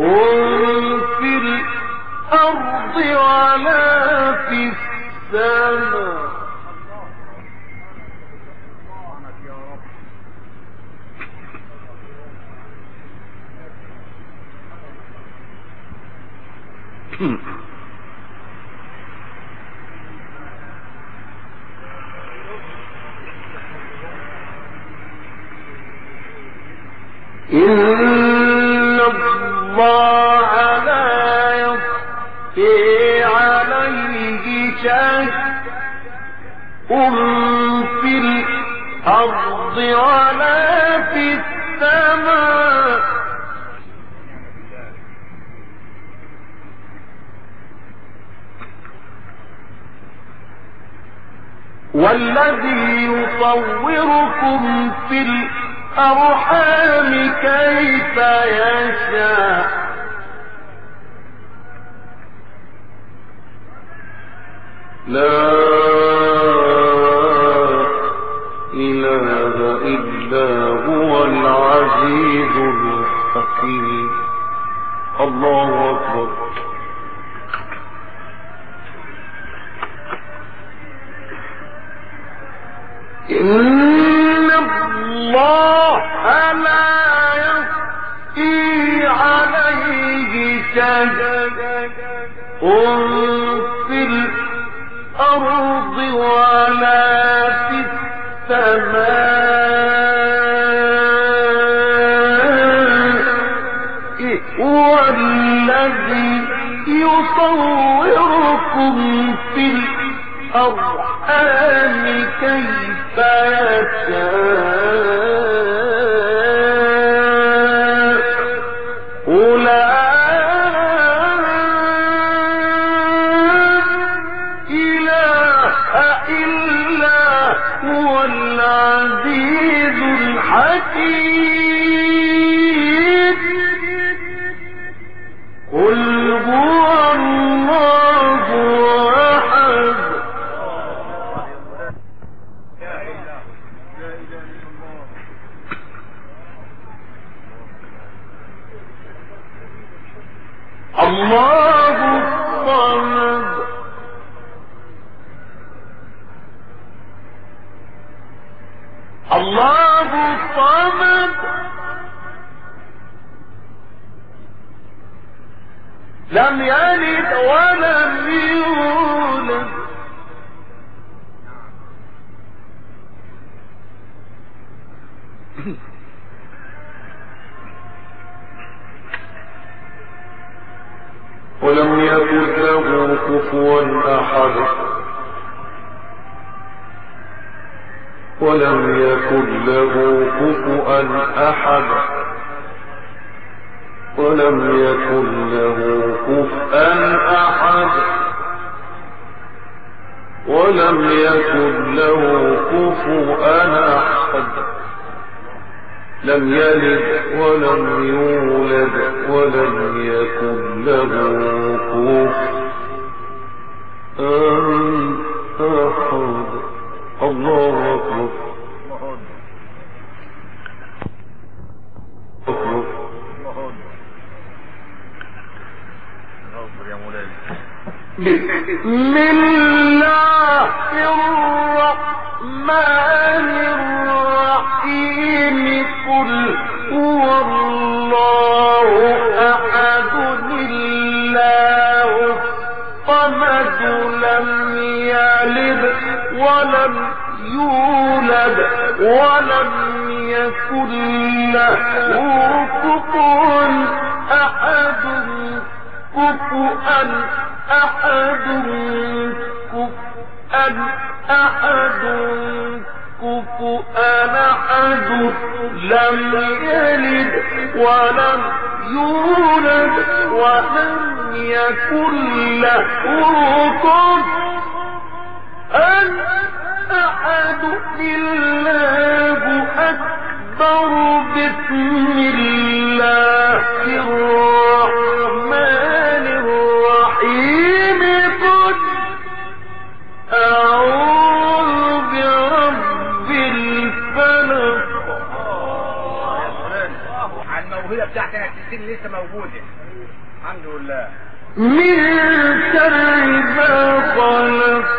في الأرض ولا في السماء إن الله لا يخفي عليه شيء في الأرض ولا في السماء والذي يصوركم في الأرحام كيف يشاء لا إله إلا هو العزيز الحكيم. الله أكبر. إن الله لا يخفي عليه شيء في الأرض ولا في السماء هو الذي يصوركم في الأرحام كيف يشاء لا إله إلا هو العزيز الحكيم. قل هو الله أحد الله الصمد الله الصمد لم يلد ولم يولد ولم يكن له كفوا أحد ولم يكن له كفوا أحد ولم يكن له كفوا أحد ولم يكن له كفوا أحد لم يلد ولم يولد ولم يكن له كفوا أحد. الله أكبر. بسم الله الرحمن الرحيم. قل هو الله أحد الله الصمد لم يلد ولم يولد ولم يكن له كفوا أحد كفوا أحد كفوا أحد كفوا أحد لم يلد ولم يولد ولم يكن له كفوا أحد. الله أكبر. بسم الله الرحمن الرحيم. قل أعوذ برب الفلق. على الموهبة بتاعتك السن لسه موجودة. الحمد لله. من شر ما خلق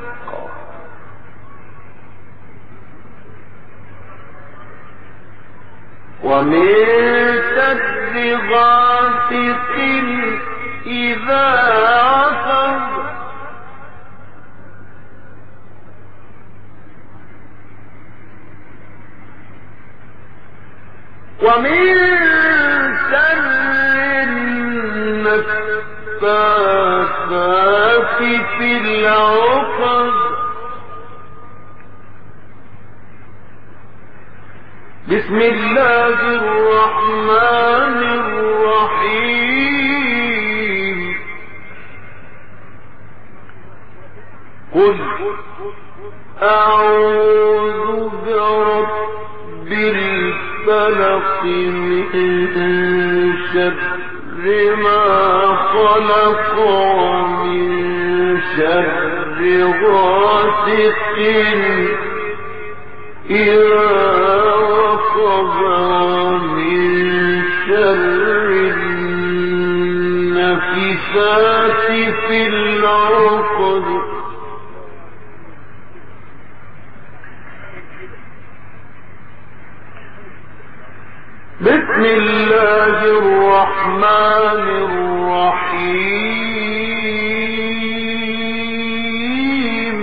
ومن شر غاسق إذا عقب ومن شر النفاثات في العقد بسم الله الرحمن الرحيم قل أعوذ برب الفلق من شر ما خلق ومن شر غاسق إذا وقب ومن شر النفثات في العقد بسم الله الرحمن الرحيم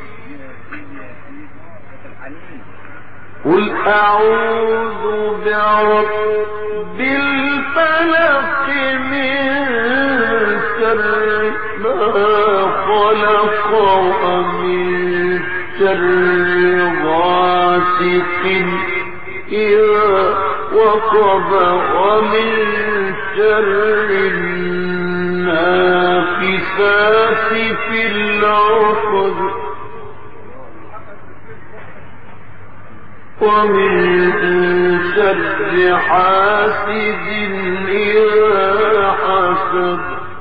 قل أعوذ برب الفلق من شر ما خلق ومن شر غاسق إذا وقب ومن شر النافثات في العقد ومن شر حاسد إذا حسد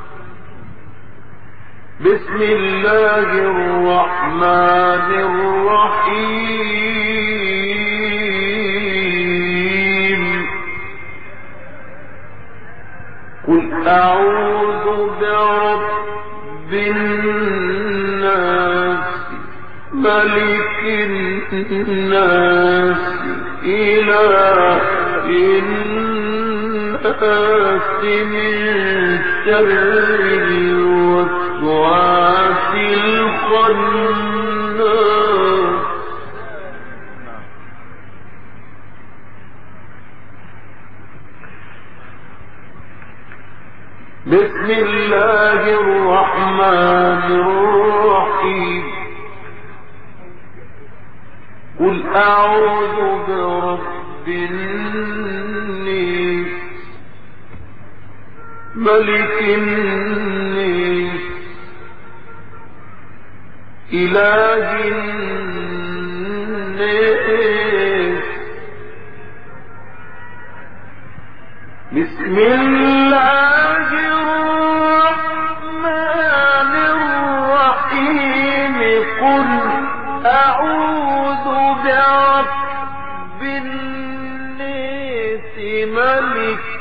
بسم الله الرحمن الرحيم قل أعوذ برب الناس ملك الناس إله الناس من شر الوسواس الخناس بسم الله الرحمن الرحيم قل أعوذ برب الناس ملك الناس إله الناس بسم الله الرحمن الرحيم قل أعوذ برب الناس ملك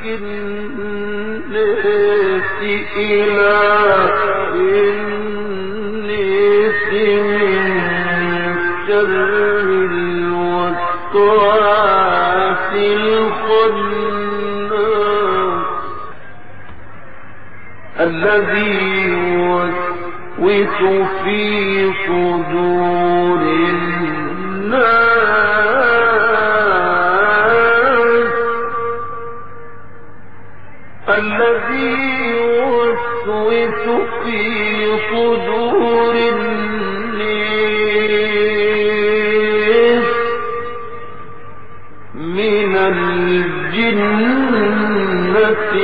الناس إله الناس من شر الوسواس الخناس الذي يوسوس في صدور الناس الذي يوسوس في صدور الناس من الجنة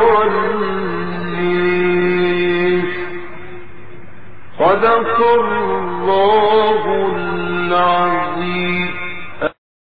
والناس صدق الله العظيم